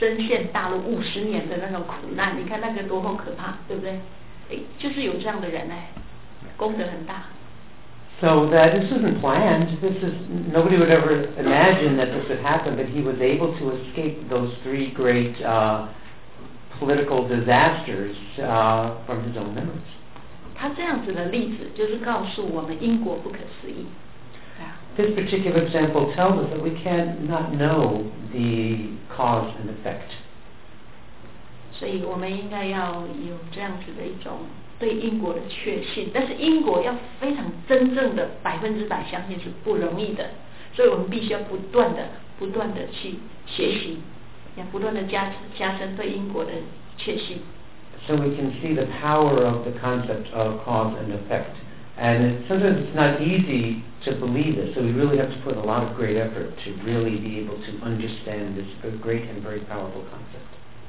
深陷大陆50年的那种苦难，你看那个多么可怕，对不对？就是有这样的人功德很大。 So that this wasn't planned. Nobody would ever imagine that this would happen, but he was able to escape those 3 great political disasters from his own memories. 他这样子的例子就是告诉我们因果不可思议。 This particular example tells us that we cannot know the cause and effect. 所以我们应该要有这样子的一种对因果的确信，但是因果要非常真正的100%相信是不容易的，所以我们必须要不断的去学习，要不断的加深对因果的确信。 So we can see the power of the concept of cause and effect. And sometimes it's not easy to believe this, so we really have to put a lot of great effort to really be able to understand this great and very powerful concept.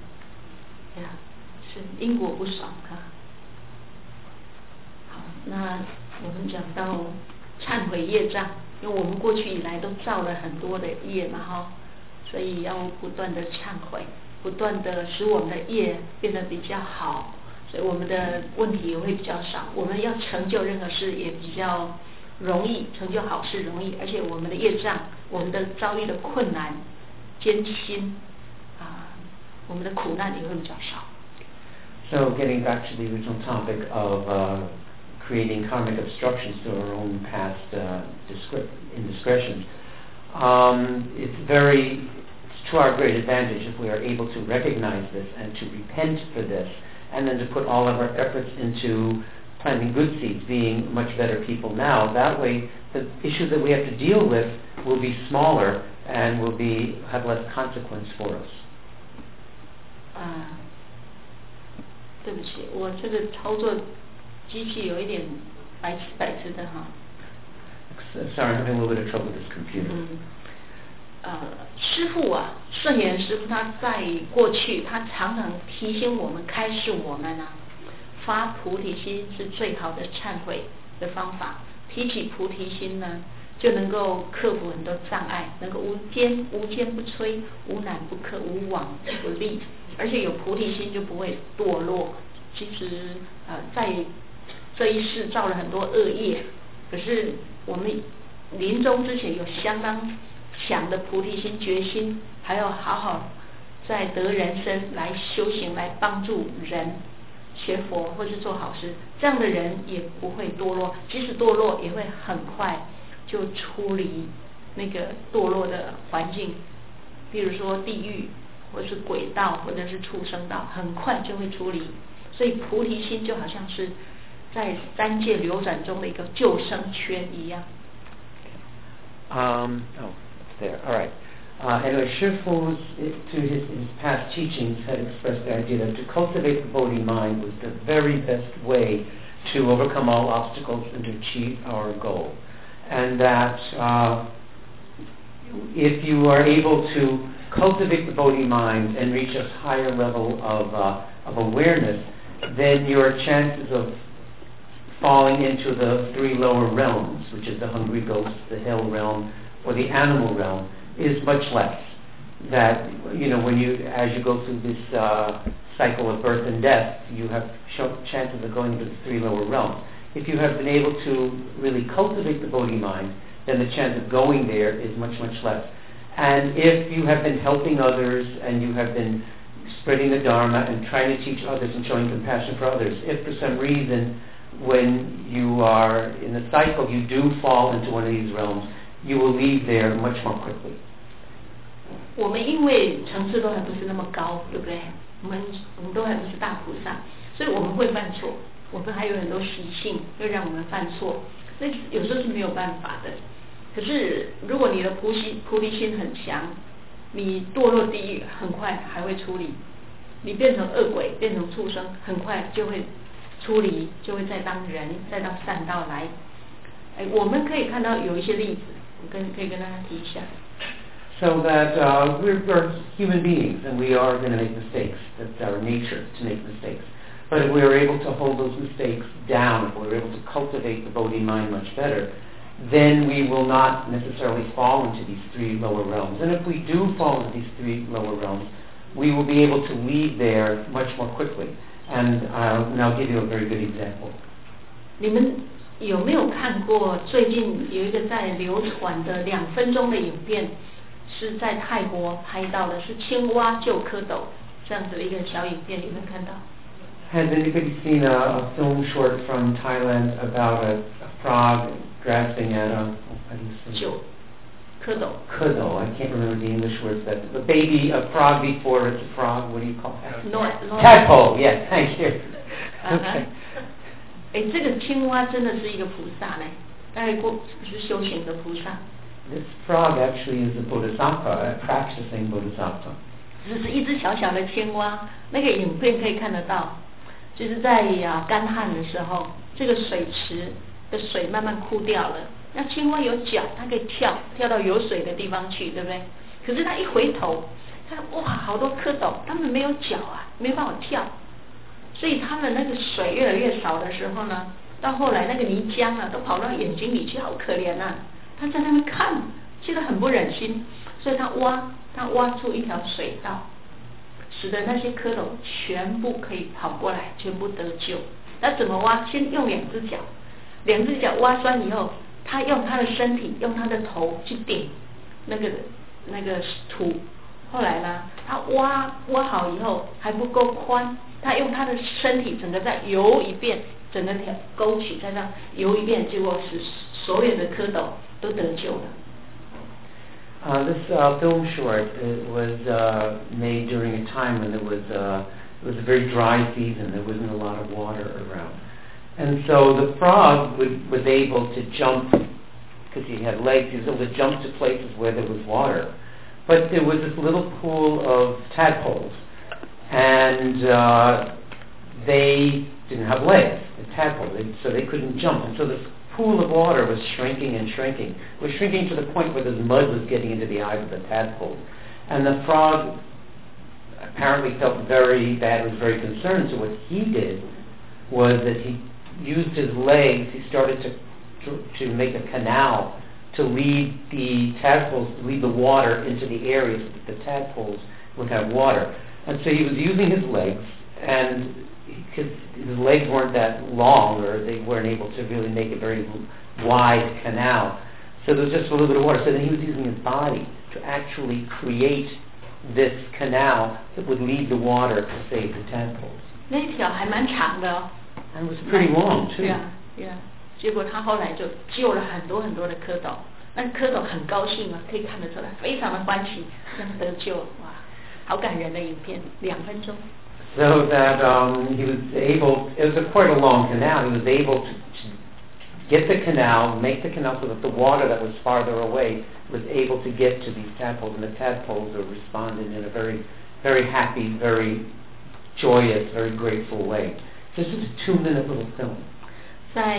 是因果不爽好，那我们讲到忏悔业障，因为我们过去以来都造了很多的业嘛所以要不断的忏悔，不断的使我们的业变得比较好，所以我们的问题也会比较少，我们要成就任何事也比较容易，成就好事容易，而且我们的业障，我们的遭遇的困难艰辛我们的苦难也会比较少。 So getting back to the original topic of creating karmic obstructions to our own past indiscretions, it's to our great advantage if we are able to recognize this and to repent for this, and then to put all of our efforts into planting good seeds, being much better people now. That way, the issues that we have to deal with will be smaller and will have less consequence for us. 对不起，我这个操作机器有一点白痴的 Sorry, I'm having a little bit of trouble with this computer. 师父圣严师父他在过去他常常提醒我们，开示我们发菩提心是最好的忏悔的方法。提起菩提心呢，就能够克服很多障碍，能够无坚不摧，无难不克，无往不利。而且有菩提心就不会堕落。其实在这一世造了很多恶业，可是我们临终之前有相当强的菩提心决心，还要好好在得人生来修行，来帮助人学佛或是做好事，这样的人也不会堕落，即使堕落也会很快就出离那个堕落的环境，比如说地狱或是鬼道或者是畜生道，很快就会出离。所以菩提心就好像是在三界流转中的一个救生圈一样。 There. All right. Anyway, Shifu, through his past teachings, had expressed the idea that to cultivate the Bodhi mind was the very best way to overcome all obstacles and to achieve our goal. And that if you are able to cultivate the Bodhi mind and reach a higher level of awareness, then your chances of falling into the 3 lower realms, which is the hungry ghost, the hell realm, or the animal realm, is much less. That, as you go through this cycle of birth and death, you have chances of going into the 3 lower realms. If you have been able to really cultivate the Bodhi mind, then the chance of going there is much, much less. And if you have been helping others and you have been spreading the Dharma and trying to teach others and showing compassion for others, if for some reason when you are in the cycle you do fall into one of these realms, you will leave there much more quickly. 我们因为层次都还不是那么高，对不对？我们都还不是大菩萨，所以我们会犯错，我们还有很多习性会让我们犯错，那有时候是没有办法的。可是如果你的菩提心很强，你堕落地狱很快还会出离，你变成恶鬼变成畜生很快就会出离，就会再当人再到善道来。我们可以看到有一些例子，我可以跟大家提一下。 So that we're human beings and we are going to make mistakes. That's our nature, to make mistakes. But if we are able to hold those mistakes down, if we're able to cultivate the Bodhi mind much better, then we will not necessarily fall into these 3 lower realms. And if we do fall into these 3 lower realms, we will be able to lead there much more quickly. And I'll give you a very good example. 你们有没有看过最近有一个在流传的2分钟的影片，是在泰国拍到的，是青蛙救蝌蚪这样子的一个小影片，有没有看到？ Has anybody seen a film short from Thailand about a frog grasping at a Kudo. I can't remember the English words. That the baby, a frog before it's a frog. What do you call that? Tadpole. Yes, thank you. Okay. 这个青蛙真的是一个菩萨呢，大概是修行的菩萨。 This frog actually is a bodhisattva, a practicing bodhisattva. 只是一只小小的青蛙，那个影片可以看得到，就是在干旱的时候，这个水池的水慢慢枯掉了。那青蛙有脚，它可以跳到有水的地方去，对不对？可是它一回头，它哇，好多蝌蚪，它们没有脚啊，没办法跳，所以它们那个水越来越少的时候呢，到后来那个泥浆啊，都跑到眼睛里去，好可怜啊！它在那边看，觉得很不忍心，所以它挖出一条水道，使得那些蝌蚪全部可以跑过来，全部得救。那怎么挖？先用2只脚挖酸以后。他用他的身体，用他的头去顶那个土，后来呢，他挖好以后还不够宽，他用他的身体整个再游一遍，整个条沟渠在那游一遍，结果使所有的蝌蚪都得救了。 This film short was made during a time when it was a very dry season. There wasn't a lot of water around. And so the frog was able to jump, because he had legs, he was able to jump to places where there was water. But there was this little pool of tadpoles, and they didn't have legs, the tadpoles, so they couldn't jump. And so this pool of water was shrinking and shrinking. It was shrinking to the point where the mud was getting into the eyes of the tadpoles. And the frog apparently felt very bad, was very concerned, so what he did was that he used his legs, he started to make a canal to lead the tadpoles, to lead the water into the areas that the tadpoles would have water. And so he was using his legs, and because his legs weren't that long, or they weren't able to really make a very wide canal, so there was just a little bit of water. So then he was using his body to actually create this canal that would lead the water to save the tadpoles. 那条还蛮长的哦。 And it was pretty long too. Yeah. 结果他后来就救了很多很多的蝌蚪，那蝌蚪很高兴啊，可以看得出来，非常的欢喜，这样得救，哇，好感人的影片，2分钟。 So that he was able, it was quite a long canal, he was able to get the canal, make the canal so that the water that was farther away was able to get to these tadpoles, and the tadpoles were responding in a very, very happy, very joyous, very grateful way. This is a 2-minute little film. 在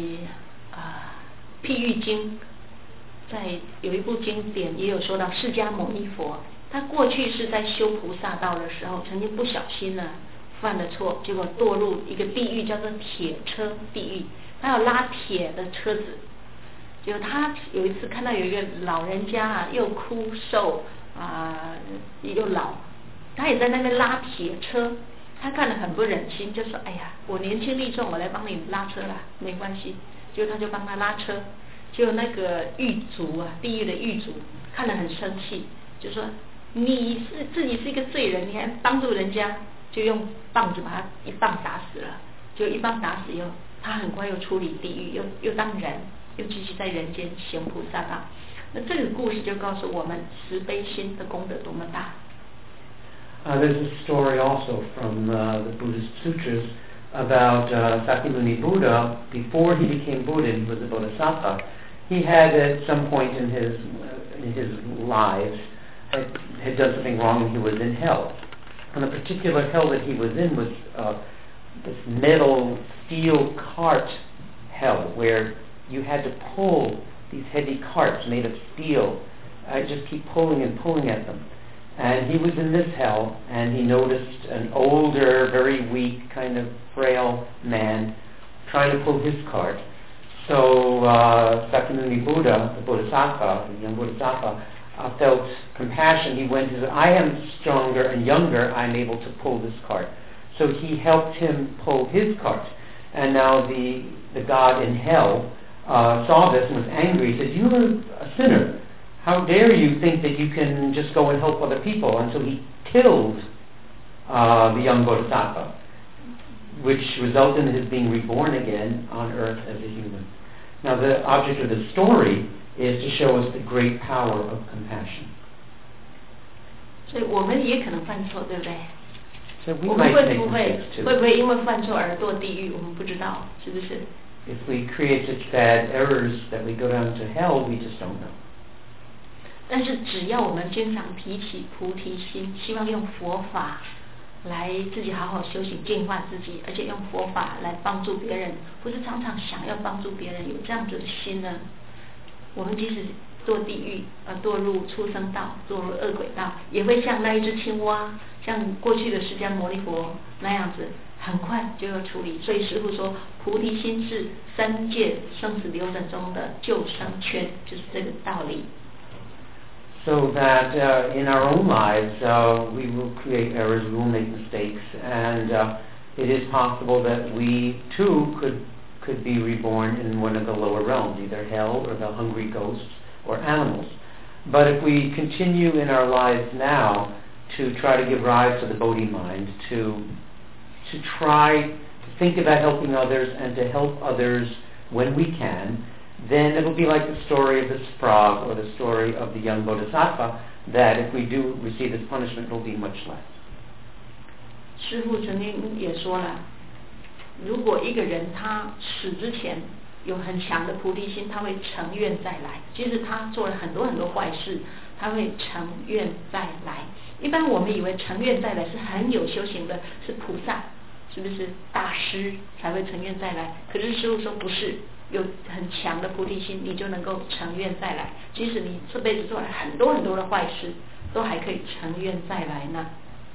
譬喻经，在有一部经典也有说到释迦牟尼佛，他过去是在修菩萨道的时候，曾经不小心呢犯了错，结果堕入一个地狱，叫做铁车地狱。他有拉铁的车子，结果他有一次看到有一个老人家啊，又枯瘦又老，他也在那边拉铁车。他看了很不忍心，就说：“哎呀，我年轻力壮，我来帮你拉车啦，没关系。”结果他就帮他拉车，结果那个狱卒啊，地狱的狱卒看了很生气，就说：“你自己是一个罪人，你还帮助人家，就用棒子把他一棒打死了。”就一棒打死以后，他很快又出离地狱，又当人，又继续在人间行菩萨道。那这个故事就告诉我们慈悲心的功德多么大。 There's a story also from the Buddhist sutras about Sakyamuni Buddha. Before he became Buddha, he was a bodhisattva. He had at some point in his lives had done something wrong, and he was in hell. And the particular hell that he was in was this metal steel cart hell, where you had to pull these heavy carts made of steel. Just keep pulling and pulling at them. And he was in this hell, and he noticed an older, very weak, kind of frail man trying to pull his cart. So Sakyamuni Buddha, the Bodhisattva, the young Bodhisattva, felt compassion, he went and said, I am stronger and younger, I'm able to pull this cart. So he helped him pull his cart. And now the god in hell saw this and was angry. He said, you are a sinner. How dare you think that you can just go and help other people? And so he killed the young Bodhisattva, which resulted in his being reborn again on earth as a human. Now the object of the story is to show us the great power of compassion. 所以我们也可能犯错，对不对？ So we 我们 might 会 make 不会 mistakes too. 会不会因为犯错而堕地狱？我们不知道，是不是？ If we create such bad errors that we go down to hell, we just don't know. 但是只要我们经常提起菩提心，希望用佛法来自己好好修行净化自己，而且用佛法来帮助别人，不是常常想要帮助别人，有这样子的心呢，我们即使堕地狱堕入畜生道，堕入恶鬼道，也会像那一只青蛙，像过去的释迦牟尼佛那样子，很快就要处理。所以师父说，菩提心是三界生死流转中的救生圈，就是这个道理。 So that in our own lives we will create errors, we will make mistakes, and it is possible that we too could be reborn in one of the lower realms, either hell or the hungry ghosts or animals. But if we continue in our lives now to try to give rise to the Bodhi mind, to try to think about helping others and to help others when we can, then it will be like the story of this frog or the story of the young Bodhisattva, that if we do receive this punishment, it will be much less. 师父曾经也说了，如果一个人他死之前有很强的菩提心，他会成愿再来。即使他做了很多很多坏事，他会成愿再来。一般我们以为成愿再来是很有修行的，是菩萨，是不是大师才会成愿再来？可是师父说不是。有很强的菩提心，你就能够成愿再来。即使你这辈子做了很多很多的坏事，都还可以成愿再来呢。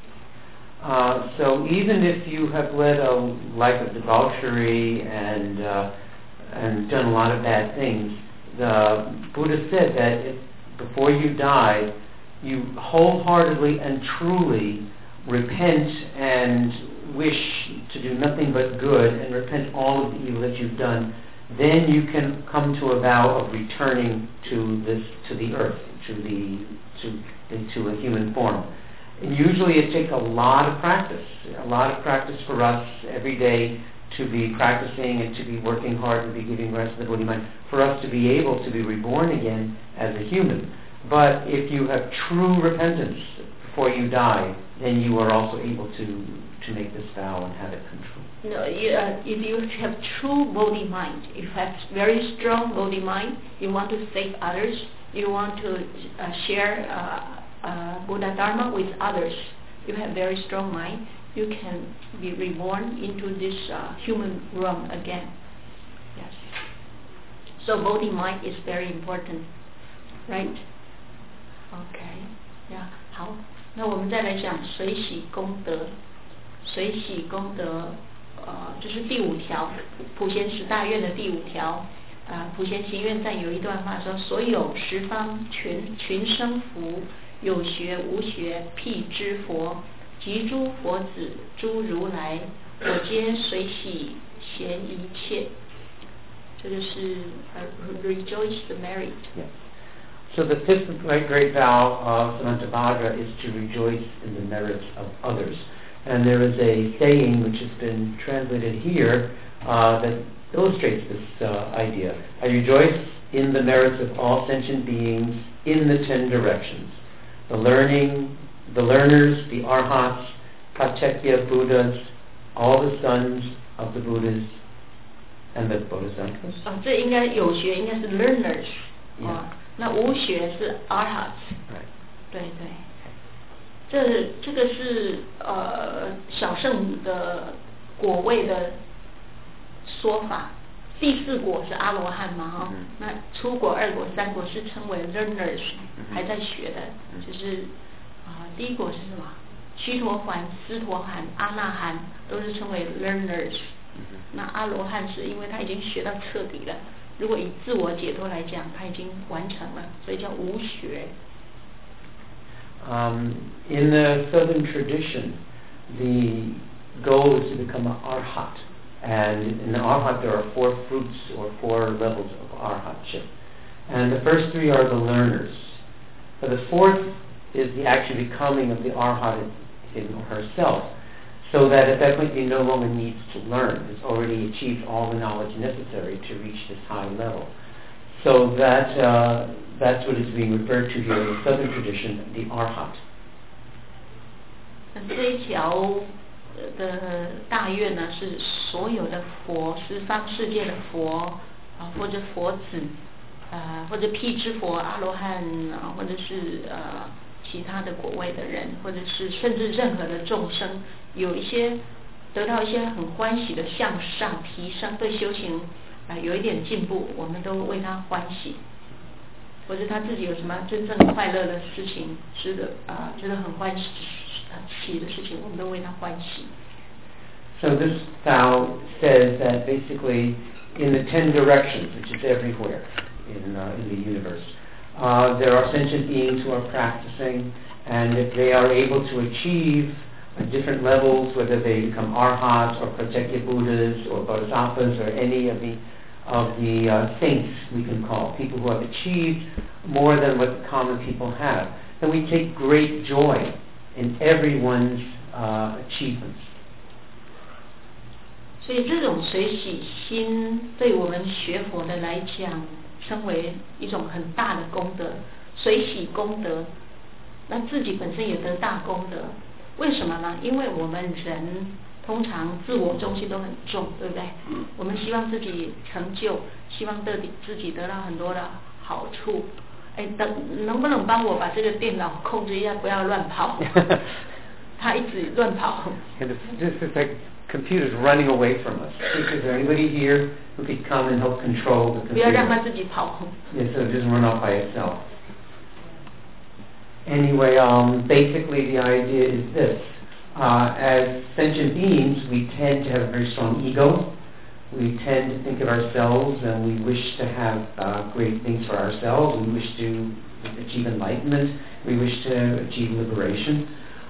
So even if you have led a life of debauchery and done a lot of bad things, the Buddha said that if before you die, you wholeheartedly and truly repent and wish to do nothing but good and repent all of the evil that you've done, then you can come to a vow of returning to the earth, to a human form. And usually it takes a lot of practice for us every day to be practicing and to be working hard and be giving rest to the Bodhi mind, for us to be able to be reborn again as a human. But if you have true repentance before you die, then you are also able to make this vow and have it control. No, if you have true Bodhi mind, if you have very strong Bodhi mind, you want to save others, you want to share Buddha Dharma with others, you have very strong mind, you can be reborn into this human realm again. Yes. So Bodhi mind is very important, right? Okay. Yeah. 好，那我们再来讲随喜功德。随喜功德，这是第5条，普贤十大愿的第5条。普贤行愿赞有一段话说：所有十方群生福，有学无学，辟支佛，及诸佛子，诸如来，我皆随喜贤一切。这个是rejoice the merit. Yes. So the fifth great vow of Samantabhadra is to rejoice in the merits of others. And there is a saying which has been translated here that illustrates this idea. I rejoice in the merits of all sentient beings in the 10 directions. The learners, the arhats, pratyekya Buddhas, all the sons of the Buddhas, and the Bodhisattvas. 这应该有学应该是 learners. 那无学是 arhats. Right. 对对。这个是小圣的果位的说法。第4果是阿罗汉嘛哈，那初果、2果、3果是称为 learners， 还在学的，就是第1果是什么？须陀洹、斯陀含、阿那含都是称为 learners。那阿罗汉是因为他已经学到彻底了，如果以自我解脱来讲，他已经完成了，所以叫无学。 In the Southern tradition, the goal is to become an arhat. And in the arhat, there are 4 fruits or 4 levels of arhatship. And the first 3 are the learners. But the 4th is the actual becoming of the arhat in herself, so that at that point he no longer needs to learn. He's already achieved all the knowledge necessary to reach this high level. So that's what is being referred to here in the Southern tradition, the arhat. 这一条的大愿呢，是所有的佛，十方世界的佛或者佛子或者辟支佛、阿罗汉或者是其他的果位的人，或者是甚至任何的众生，有一些得到一些很欢喜的向上提升，对修行有一点进步，我们都为他欢喜。或者他自己有什么真正快乐的事情，觉得很欢喜的事情，我们都为他欢喜。 So this vow says that basically in the 10 directions, which is everywhere in the universe, there are sentient beings who are practicing, and if they are able to achieve different levels, whether they become arhats or pratyekya Buddhas or bodhisattvas or any of the saints, we can call people who have achieved more than what the common people have, then we take great joy in everyone's achievements. 所以这种随喜心对我们学佛的来讲，称为一种很大的功德，随喜功德，那自己本身也得大功德。为什么呢？因为我们人通常自我中心都很重，对不对？我们希望自己成就，希望自己得到很多的好处。能不能帮我把这个电脑控制一下，不要乱跑？他一直乱跑。 This is like computers running away from us. Is there anybody here who could come and help control the computer? 不要让它自己跑。 Yes, so it doesn't run off by itself. Anyway, basically the idea is this. As sentient beings, we tend to have a very strong ego. We tend to think of ourselves and we wish to have great things for ourselves. We wish to achieve enlightenment. We wish to achieve liberation.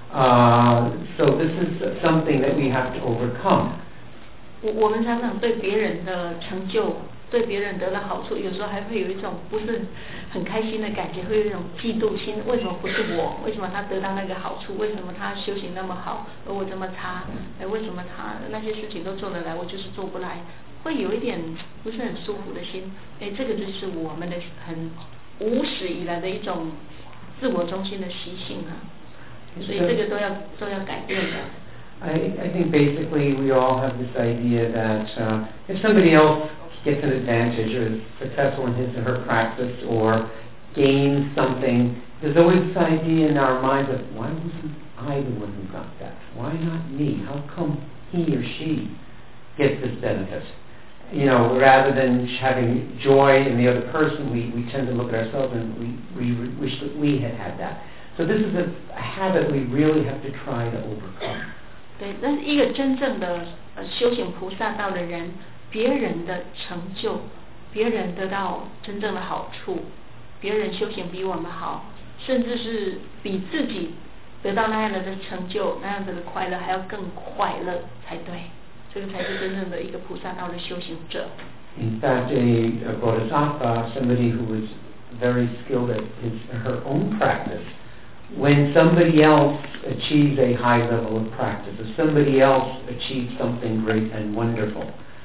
So this is something that we have to overcome. 我们常常对别人的成就，对别人得到好处，有时候还会有一种不是很开心的感觉，会有一种嫉妒心。为什么不是我？为什么他得到那个好处？为什么他修行那么好，而我这么差？为什么他那些事情都做得来，我就是做不来？会有一点不是很舒服的心。这个就是我们的很无始以来的一种自我中心的习性啊。所以这个都要改变的。 I think basically we all have this idea that if somebody else gets an advantage or is successful in his or her practice or gains something, there's always this idea in our minds of, why wasn't I the one who got that? Why not me? How come he or she gets this benefit? You know, rather than having joy in the other person, we tend to look at ourselves and we wish that we had had that. So this is a habit we really have to try to overcome. 对，但是一个真正的修行菩萨道的人，别人的成就，别人得到真正的好处，别人修行比我们好，甚至是比自己得到那样的成就、那样子的快乐还要更快乐才对。这个才是真正的一个菩萨道的修行者。 In fact, a bodhisattva, somebody who was very skilled at her own practice, when somebody else achieves a high level of practice, if somebody else achieves something great and wonderful,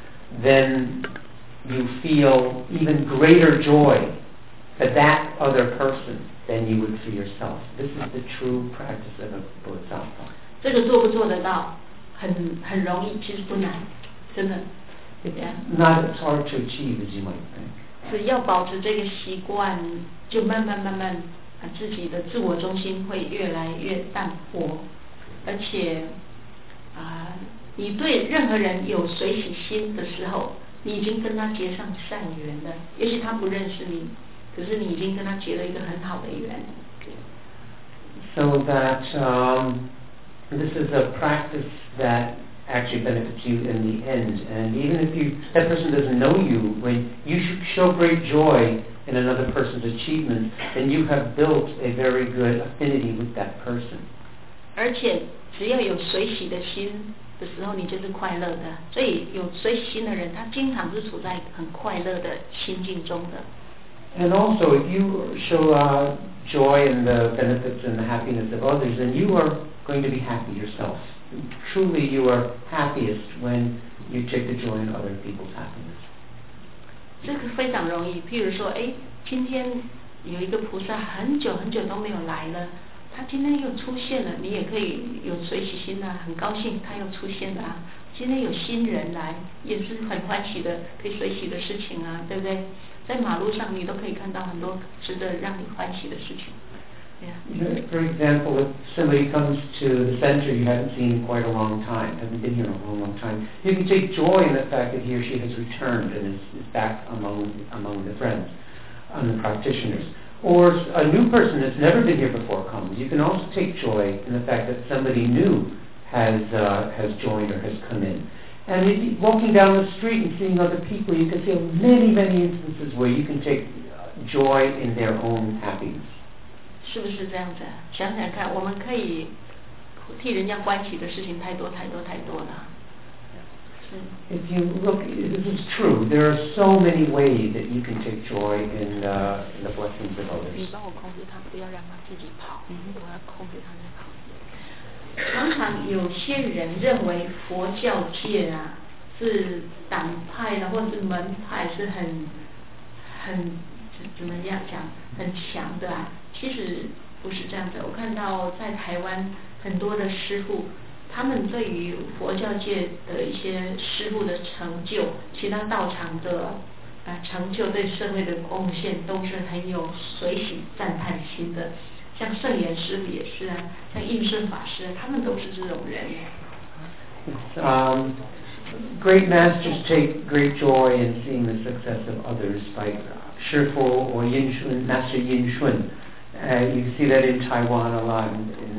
then you feel even greater joy for that other person than you would for yourself. This is the true practice of a bodhisattva. 这个做不做得到？很容易，其实不难，真的。 It's not as hard to achieve as you might think. 只要保持这个习惯，就慢慢自己的自我中心会越来越淡薄，而且你对任何人有随喜心的时候，你已经跟他结上善缘了。也许他不认识你，可是你已经跟他结了一个很好的缘。 So that this is a practice that actually benefits you in the end. And even if that person doesn't know you, when you should show great joy in another person's achievements, then you have built a very good affinity with that person. 而且只要有随喜的心的时候，你就是快乐的。所以有随喜心的人，他经常是处在很快乐的心境中的。 And also, if you show joy in the benefits and the happiness of others, then you are going to be happy yourself. Truly, you are happiest when you take the joy in other people's happiness. 这个非常容易。譬如说，今天有一个菩萨很久很久都没有来了，他今天又出现了，你也可以有随喜心啊，很高兴他又出现了啊。今天有新人来，也是很欢喜的，可以随喜的事情啊，对不对？在马路上你都可以看到很多值得让你欢喜的事情。 Yeah. For example, if somebody comes to the center you haven't seen in quite a long time, haven't been here in a long time, you can take joy in the fact that he or she has returned and is back among the friends and the practitioners. Or a new person that's never been here before comes. You can also take joy in the fact that somebody new has joined or has come in. And if you're walking down the street and seeing other people, you can feel many, many instances where you can take joy in their own happiness. 是不是这样子？想想看，我们可以替人家欢喜的事情太多太多太多了。 If you look, this is true. There are so many ways that you can take joy in the blessings of others. 你帮我控制他，不要让他自己跑。我要控制他在跑。常常有些人认为佛教界啊是党派的或是门派是很怎么样讲很强的啊，其实不是这样子。我看到在台湾很多的师父，他们对于佛教界的一些师父的成就，其他道场的成就，对社会的贡献，都是很有随喜赞叹心的。像圣严师父也是啊，像应顺法师，他们都是这种人。 Great masters take great joy in seeing the success of others, like Shifu or Master Yin Shun. You see that in Taiwan a lot,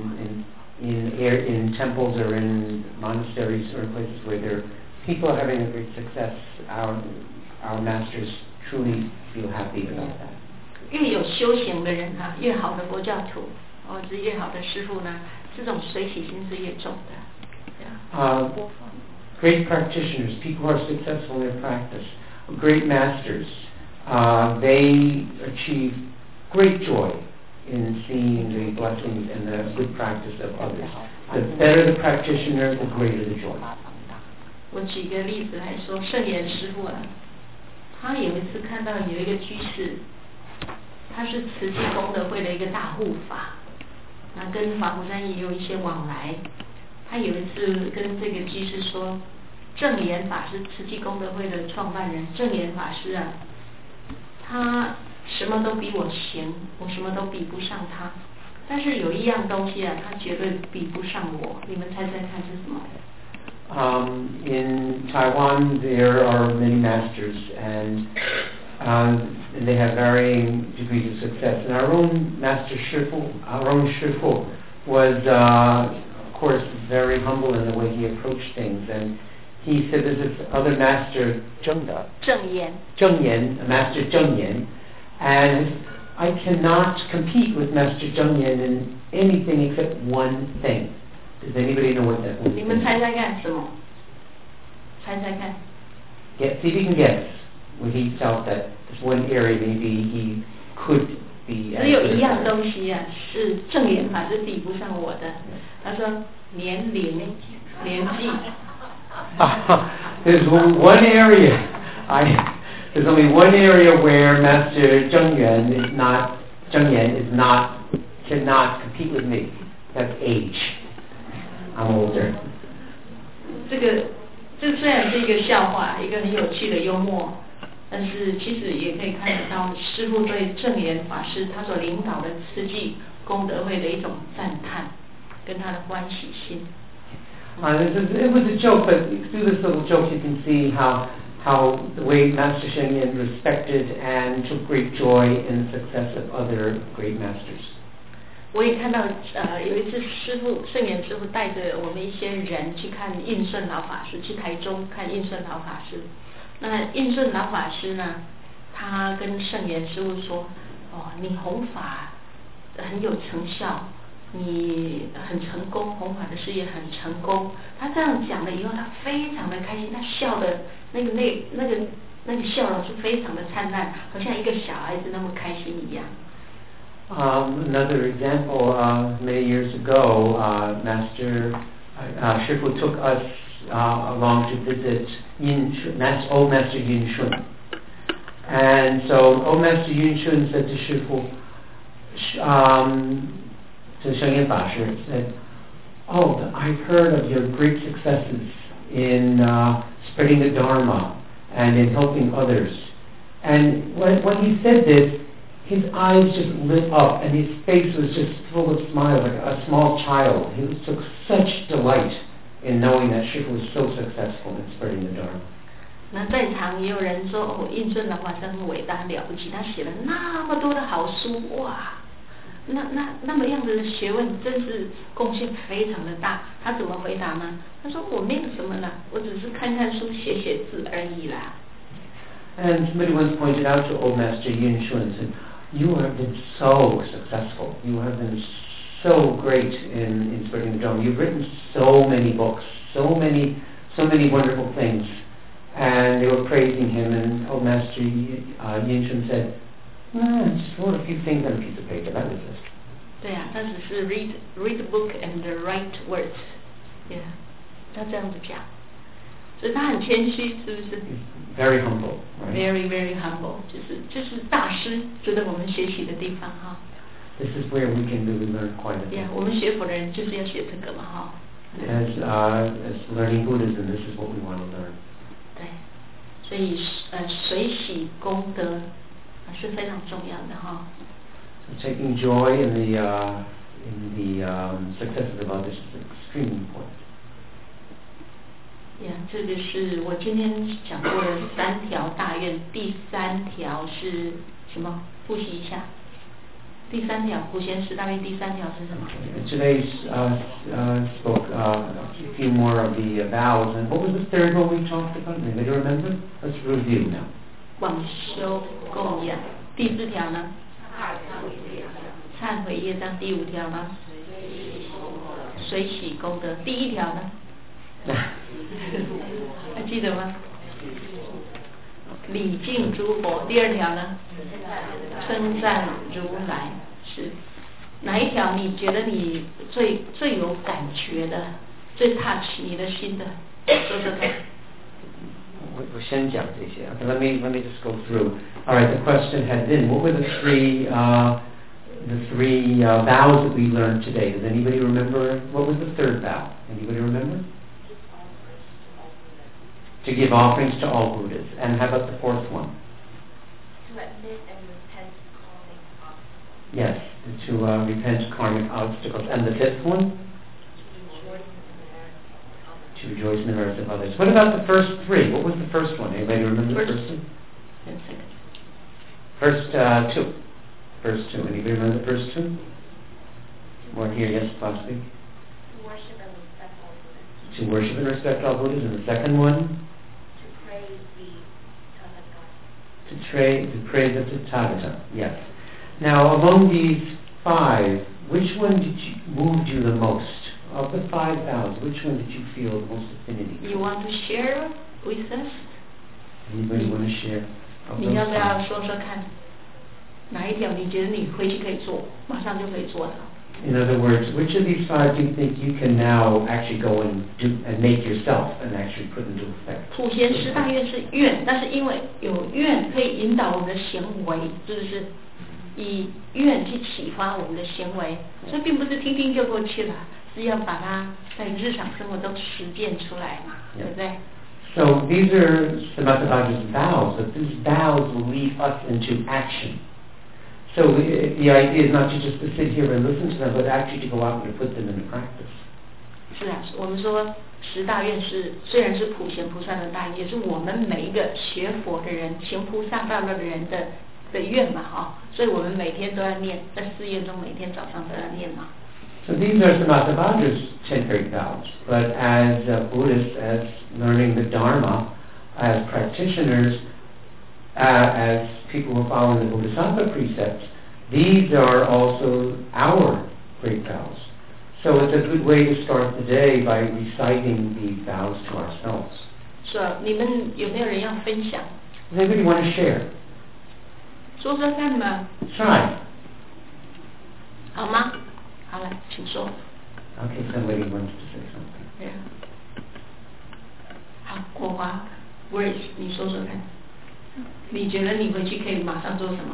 in temples or in monasteries or places where people are having a great success. Our masters truly feel happy about that. 越有修行的人啊，越好的佛教徒，或者是越好的师父呢，这种随喜心是越重的。 Great practitioners, people who are successful in their practice, great masters, they achieve great joy in seeing the blessings and the good practice of others. The better the practitioner, the greater the joy. 我举个例子来说，圣严师父啊，他有一次看到有一个居士，他是慈济功德会的一个大护法，那跟华佛山也有一些往来。他有一次跟这个居士说，正言法师慈济功德会的创办人，正言法师啊，他什么都比我行，我什么都比不上他，但是有一样东西啊，他绝对比不上我。你们猜猜看是什么 ？In Taiwan, there are many masters, and they have varying degrees of success. And our own master Shifu, was, of course, very humble in the way he approached things. And he said, "There's this other master, Zheng Yan, Master Zheng Yan, and I cannot compete with Master Zheng Yan in anything except one thing." Does anybody know what that was? 你们猜猜看什么？猜猜看。 See if you can guess. When he felt that this one area maybe he could be. 只有一样东西啊，是正言法是比不上我的。他说年纪。 There's one area. There's only one area where Master Zheng Yan cannot compete with me. That's age. I'm older. 这虽然是一个笑话，一个很有趣的幽默，但是其实也可以看得到师父对正言法师他所领导的慈济功德会的一种赞叹，跟他的欢喜心。 It was a joke, but through this little joke you can see how the way Master Zheng Yan respected and took great joy in the success of other great masters. 我也看到有一次圣严师父带着我们一些人去看应顺老法师，去台中看应顺老法师。那应顺老法师呢， 他跟圣严师父说，你弘法很有成效，你很成功，弘法的事业很成功。他这样讲了以后，他非常的开心，他笑的那个笑容是非常的灿烂，好像一个小孩子那么开心一样。 Another example, many years ago, Master Shifu took us along to visit old Master Yin Shun. And so old Master Yin Shun said to Shifu, to Sheng Yen Fa Shi, said, I've heard of your great successes in spreading the Dharma and in helping others. And when he said this, his eyes just lit up and his face was just full of smiles like a small child. He took such delight in knowing that Shifu was so successful in spreading the Dharma. 那在场也有人说，印顺老法师很伟大了不起，他写了那么多的好书，哇，那么样的学问真是贡献非常的大。他怎么回答呢？他说我没有什么啦，我只是看看书写写字而已啦。 And somebody once pointed out to old Master Yin Shun and said, you have been so successful. You have been so great in spreading the Dharma. You've written so many books, so many wonderful things. And they were praising him, and old Master Yin Shun said, just wrote a few things on a piece of paper, that was it. 对啊，他只是 read the book and write words. Yeah, 他这样子讲，所以他很谦虚，是不是 ？Very humble, right? Very, very humble. 就是大师值得我们学习的地方哈。 This is where we can really learn quite a bit. Yeah, 我们学佛的人就是要学这个嘛哈。 As learning Buddhism, this is what we want to learn. 对，所以随喜功德是非常重要的哈。 So taking joy in the successes of others is extremely important. 这个是我今天讲过的3条大愿，第3条是什么？复习一下。第3条，普贤十大愿第3条是什么？ Today's spoke a few more of the vows, and what was the third one we talked about? Anybody remember? Let's review now. 广修供养。第4条呢？忏悔业障。第5条呢？随喜功德。第1条呢？还记得吗？礼敬诸佛。第2条呢？称赞如来。是哪一条你觉得你最有感觉的，最 touch 你的心的？说说看。 我先讲这些。Okay, let me just go through. All right, the question had been, what were the three vows that we learned today? Does anybody remember? What was the third vow? Anybody remember? To give offerings to all Buddhas. And how about the fourth one? To admit and repent karmic obstacles. Yes, to repent karmic obstacles. And the fifth one? To rejoice in the merits of others. What about the first three? What was the first one? Anybody remember the first one? First two. First two. Anybody remember the first two? More here, yes, possibly. To worship and respect all Buddhas. To worship and respect all Buddhas. And the second one? To praise the Tathagata. Yes. Now, among these 5, which one moved you the most? Of the 5 vows, which one did you feel the most affinity? You want to share with us? Anybody want to share? 你要不要说说看，哪一条你觉得你回去可以做，马上就可以做的？ In other words, which of these 5 do you think you can now actually go and do and make yourself and actually put into effect? 普贤十大愿是愿，但是因为有愿可以引导我们的行为，是不是？以愿去启发我们的行为，所以并不是听听就过去了，是要把它在日常生活中实践出来嘛，对不对？ So these are Samatthavaja's vows, but these vows will lead us into action. So the idea is not to just to sit here and listen to them, but actually to go out and to put them into practice. 是啊，我们说十大愿是虽然是普贤菩萨的大愿，也是我们每一个学佛的人、行菩萨道的人的愿嘛，哈，所以我们每天都要念，在4愿中每天早上都要念嘛。 So these are Samatthavaja's 10 great vows, but as Buddhists, as learning the Dharma, as practitioners, as people who are following the Bodhisattva precepts, these are also our great vows. So it's a good way to start the day by reciting the vows to ourselves. 是，你们有没有人要分享？ Does anybody want to share? 说说看嘛， Try. 好吗？好了，请说。 Okay, somebody wants to say something. Yeah. 好，国华 ，Grace， 你说说看，你觉得你回去可以马上做什么？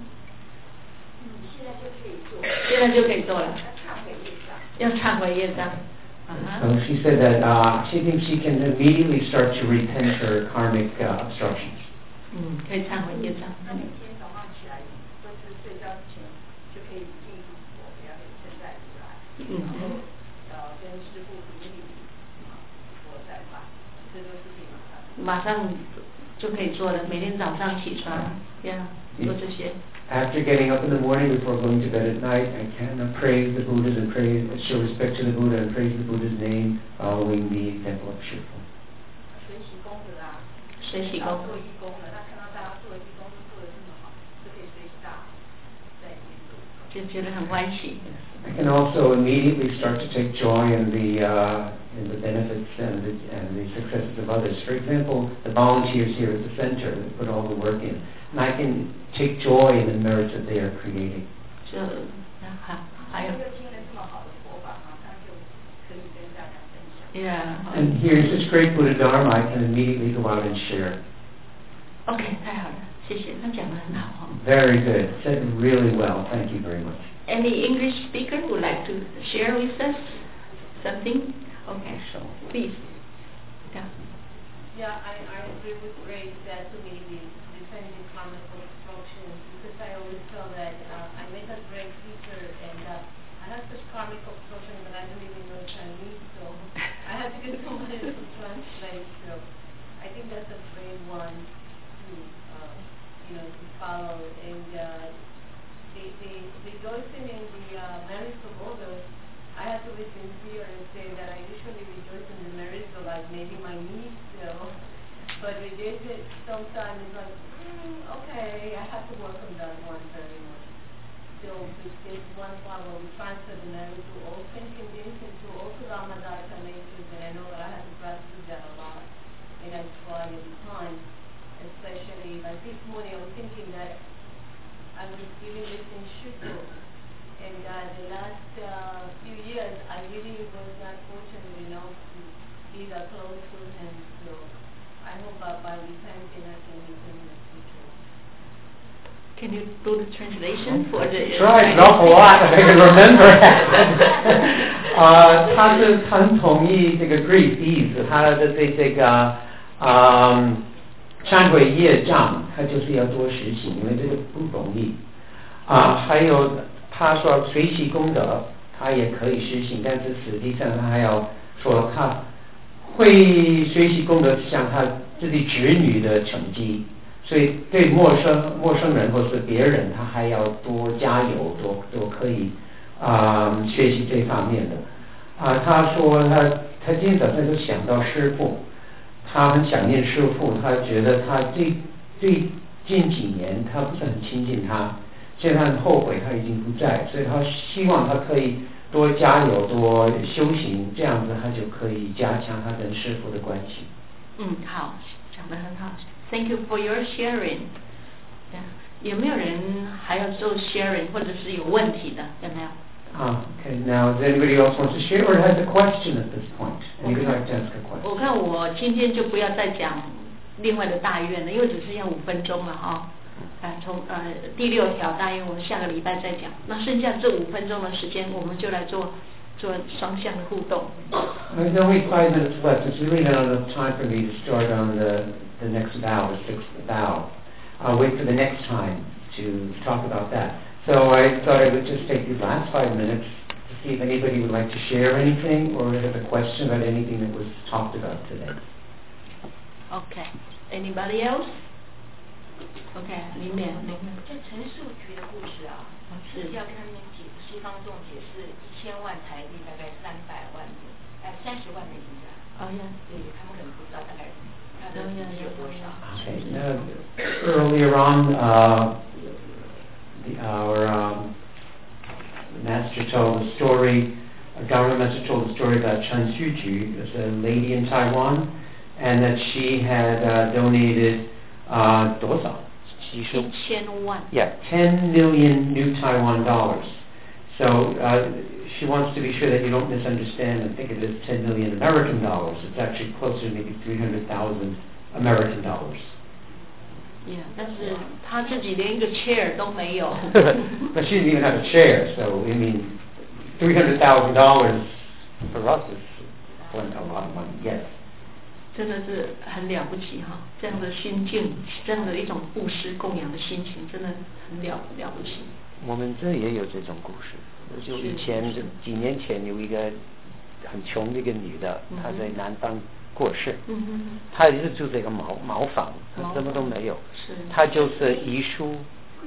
现在就可以做。 现在就可以做了。 要忏悔业障。 要忏悔业障。 So she said that she thinks she can immediately start to repent her karmic obstructions. 可以忏悔业障。 那每天早上起来或是睡觉之前就可以进入我不要给现在出来，然后跟师父顶礼，我再发，这都是可以马上就可以做了，每天早上起床要做这些。 After getting up in the morning before going to bed at night, I can praise the Buddhas and show respect to the Buddha and praise the Buddha's name following the example of Shifu. 随喜功德啊， 随喜功做义工的，他看到大家做义工都做得这么好，就可以随喜大在里面做。 就觉得很欢喜。 I can also immediately start to take joy in the benefits and the successes of others. For example, the volunteers here at the center that put all the work in, and I can take joy in the merits that they are creating. 就还有。 听了这么好的佛法，马上就可以跟大家分享。 Yeah. And here's this great Buddha Dharma, I can immediately go out and share. OK， 太好了，谢谢，他讲得很好。 Very good. Said really well. Thank you very much. Any English speaker would like to share with us something? Okay, so please. Yeah. Yeah, I agree with Grace that to me the defending karmic obstructions, because I always felt that I met a great teacher and I had such karmic obstruction that I don't even know Chinese, so I had to get somebody to translate. So I think that's a great one to to follow. And the rejoicing in the merits of others, I have to be sincere and say that I usually rejoice in the merits of like maybe my niece, but rejoicing sometimes is like, okay, I have to work on that one very much. So this one part where we transfer the merit to all thinking beings and to also Ramadaka natures, and I know that I have to practice that a lot, and I try every time, especially like this morning I was thinking that I was giving this in Shuko, and the last few years I really was not fortunate enough to be that close to him, so I hope by repenting I can become in the future. Can you do the translation for the? Try an awful lot if I can remember. 他是很同意这个 Grace 的意思，他的这个忏悔业障，他就是要多实行，因为这个不容易还有他说随喜功德，他也可以实行，但是实际上他还要说他会随喜功德像他自己子女的成绩，所以对陌生人或是别人，他还要多加油，多可以学习这方面的他说他今天早上就想到师父，他很想念师父，他觉得他最近几年他不是很亲近他，现在很后悔他已经不在，所以他希望他可以多加油多修行，这样子他就可以加强他跟师父的关系。 好，讲得很好 ，Thank you for your sharing。有没有人还要做 sharing 或者是有问题的？有没有 ？Okay, now does anybody else want to share or has a question at this point? Anybody like to ask a question? 我看我今天就不要再讲另外的大愿了，因为只剩下5分钟了哈。从第6条大愿我们下个礼拜再讲，那剩下这5分钟的时间，我们就来做双向的互动。 There's only 5 minutes left. It's really not enough time for me to start on the next vow, the 6th vow. I'll wait for the next time to talk about that. So I thought I would just take these last 5 minutes to see if anybody would like to share anything or have a question about anything that was talked about today. Okay. Anybody else? Okay. 里面就陈述局的故事啊，是要跟他们西方众解释1000万台币，大概300万 30万美金的。哦呀，对他们可能不知道大概他的有多少。 Okay. Now, earlier on, our master told a story. Our government master told a story about Chen Xuju, as a lady in Taiwan, and that she had donated 多少 ？1000万。 Yeah, 10 million new Taiwan dollars. So she wants to be sure that you don't misunderstand and think it is 10 million American dollars. It's actually closer to maybe 300,000 American dollars. Yeah, 但是她自己连一个 chair 都没有。 But she didn't even have a chair, so I mean, $300,000 for us is a lot of money. Yes. 真的是很了不起哈，这样的心境，这样的一种布施供养的心情，真的很了不起。 我们这也有这种故事，就以前几年前有一个很穷的一个女的，她在南方过世，她也是住这个茅房，什么都没有，她就是遗书。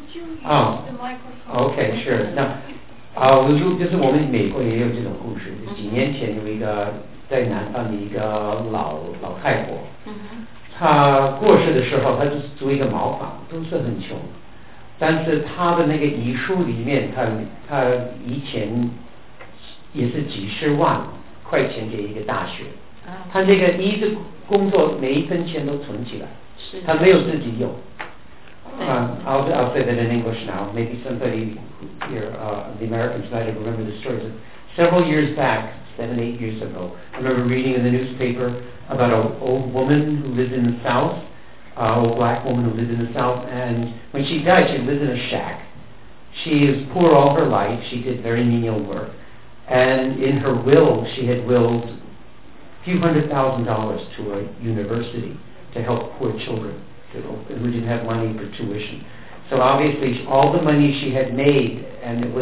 Okay, sure. 就是我们美国也有这种故事，几年前有一个在南方的一个老太婆，她过世的时候，她就是租一个茅房，都是很穷。但是他的那个遗书里面，他以前也是几十万块钱给一个大学，他那个一直工作每一分钱都存起来，他没有自己用。I'll say that in English now. Maybe somebody here, the Americans might remember the story. Several years back, 7-8 years ago, I remember reading in the newspaper about an old woman who lived in the South. Old black woman who lived in the South, and when she died, she lived in a shack. She was poor all her life. She did very menial work, and in her will, she had willed a few $100,000 to a university to help poor children who didn't have money for tuition. So obviously, all the money she had made, and it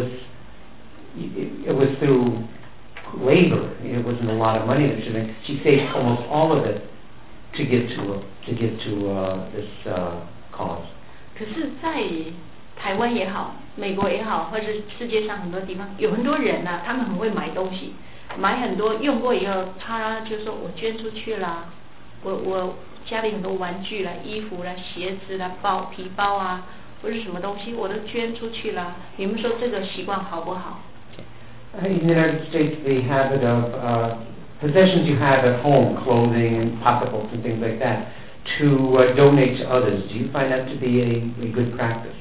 was through labor. It wasn't a lot of money that she made. She saved almost all of it to give to this cause. 可是，在台湾也好，美国也好，或者世界上很多地方，有很多人啊，他们很会买东西，买很多用过以后，他就说我捐出去啦，我家里很多玩具啦、衣服啦、鞋子啦、皮包啊，或是什么东西，我都捐出去啦。你们说这个习惯好不好？ In the United States, the habit of possessions you have at home, clothing and pocketbooks and things like that, to donate to others. Do you find that to be a good practice?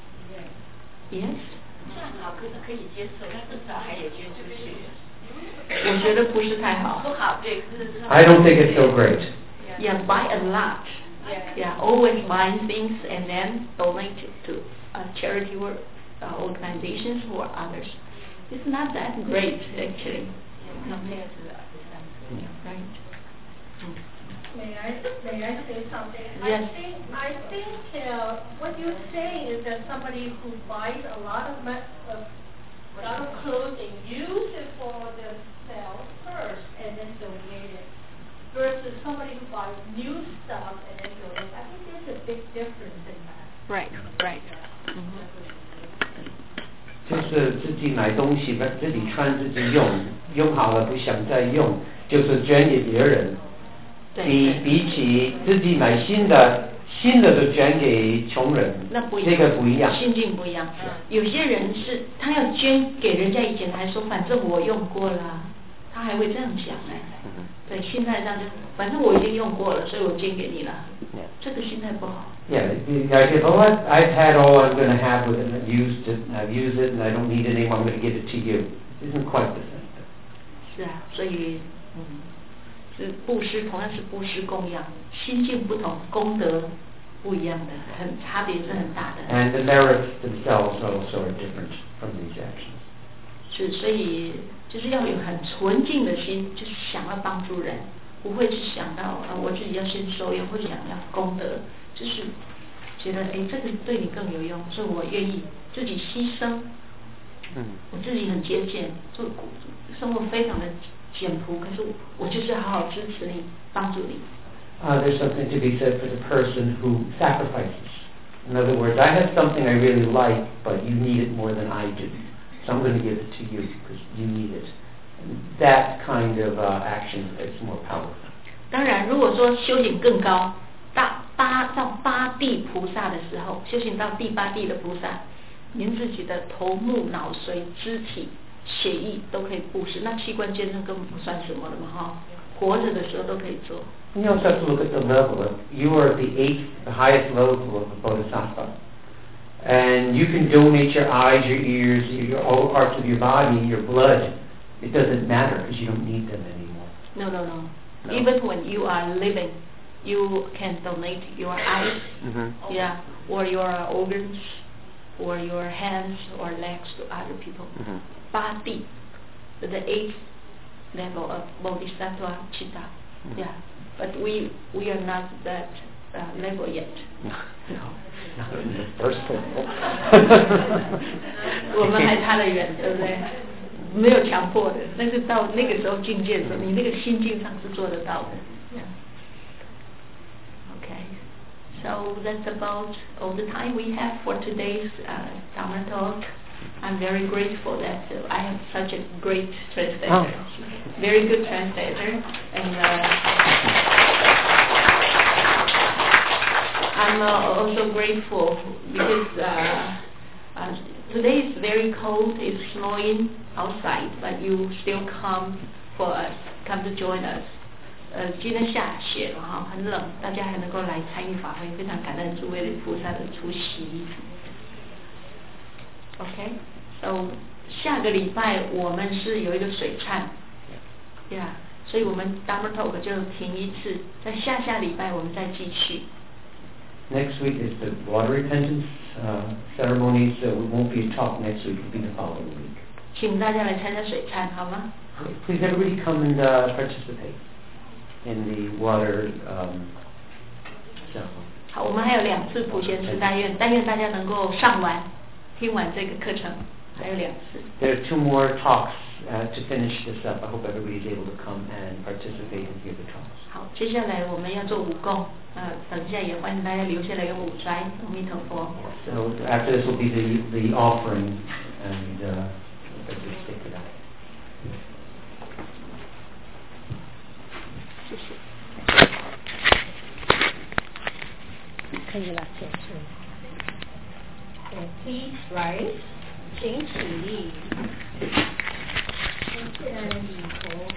Yes. 可以接受，但至少还有捐出去。我觉得不是太好。不好，对，可是。 I don't think it's so great. Yeah, buy a lot. Yeah, always buying things and then donate to charity work organizations or others. It's not that great actually. Right. May I say something? Yes. I think what you're saying is that somebody who buys a lot of clothing, use it for themselves first and then donate it, versus somebody who buys new stuff and then donate. I think there's a big difference in that. Right. 就是自己买东西，自己穿自己用，用好了不想再用，就是捐给别人。比起自己买新的都捐给穷人， 那不一样， 这个不一样， 心境不一样。有些人是他要捐给人家以前还说反正我用过了，他还会这样想哎。对，心态上就反正我已经用过了，所以我捐给你了。这个心态不好。 Yeah, the idea of I've had all I'm going to have with it, and I've used it, and I don't need it anymore. I'm going to give it to you. It isn't quite the same. 是啊，所以是布施，同样是布施供养，心境不同，功德不一样的，差别是很大的。 And the merits themselves also are different from these actions. 是，所以就是要有很纯净的心，就是想要帮助人，不会去想到我自己要先受用，或者想要功德，就是觉得这个对你更有用，所以我愿意自己牺牲。我自己很节俭，做生活非常的简朴，可是我就是好好支持你，帮助你。 There's something to be said for the person who sacrifices. In other words, I have something I really like, but you need it more than I do. So I'm going to give it to you because you need it. that kind of action is more powerful. 当然，如果说修行更高，到八地菩萨的时候，修行到第八地的菩萨，您自己的头目脑髓、肢体、血液都可以布施，那器官捐赠根本不算什么了嘛哈，活着的时候都可以做。 And you also have to look at the level. You are at the highest level of the Bodhisattva. And you can donate your eyes, your ears, all parts of your body, your blood. It doesn't matter because you don't need them anymore. No. Even when you are living, you can donate your eyes, yeah, or your organs, or your hands or legs to other people. 八地, the 8th level of Bodhisattva Chitta. Yeah, but we are not that level yet. Not in the first level. 我们还差得远，对不对？没有强迫的，但是到那个时候境界的时候，你那个心境上是做得到的。Okay, so that's about all the time we have for today's Dharma talk. I'm very grateful that I have such a great translator, very good translator, and I'm also grateful because today is very cold, it's snowing outside, but you still come for us, come to join us. 今天下雪了哈，很冷，大家还能够来参与法会，非常感恩诸位菩萨的出席。OK， so 下个礼拜我们是有一个水忏 ，yeah， 所以我们 Dharma Talk 就停一次，在下礼拜我们再继续。 Next week is the water repentance ceremony, so it won't be a talk next week, it will be the following week. 请大家来参加水忏好吗？ Please everybody come and participate in the water ceremony. 好，我们还有2次普贤慈但愿大家能够上完听完这个课程，还有2次。 There are 2 more talks to finish this up. I hope everybody is able to come and participate and hear the talks. 好，接下来我们要做5供，等一下也欢迎大家留下来用5斋，阿弥陀佛。 So after this will be the offering, and let's just stick to that. 谢谢。 可以了，结束。Please rise，请起立。谢谢礼佛。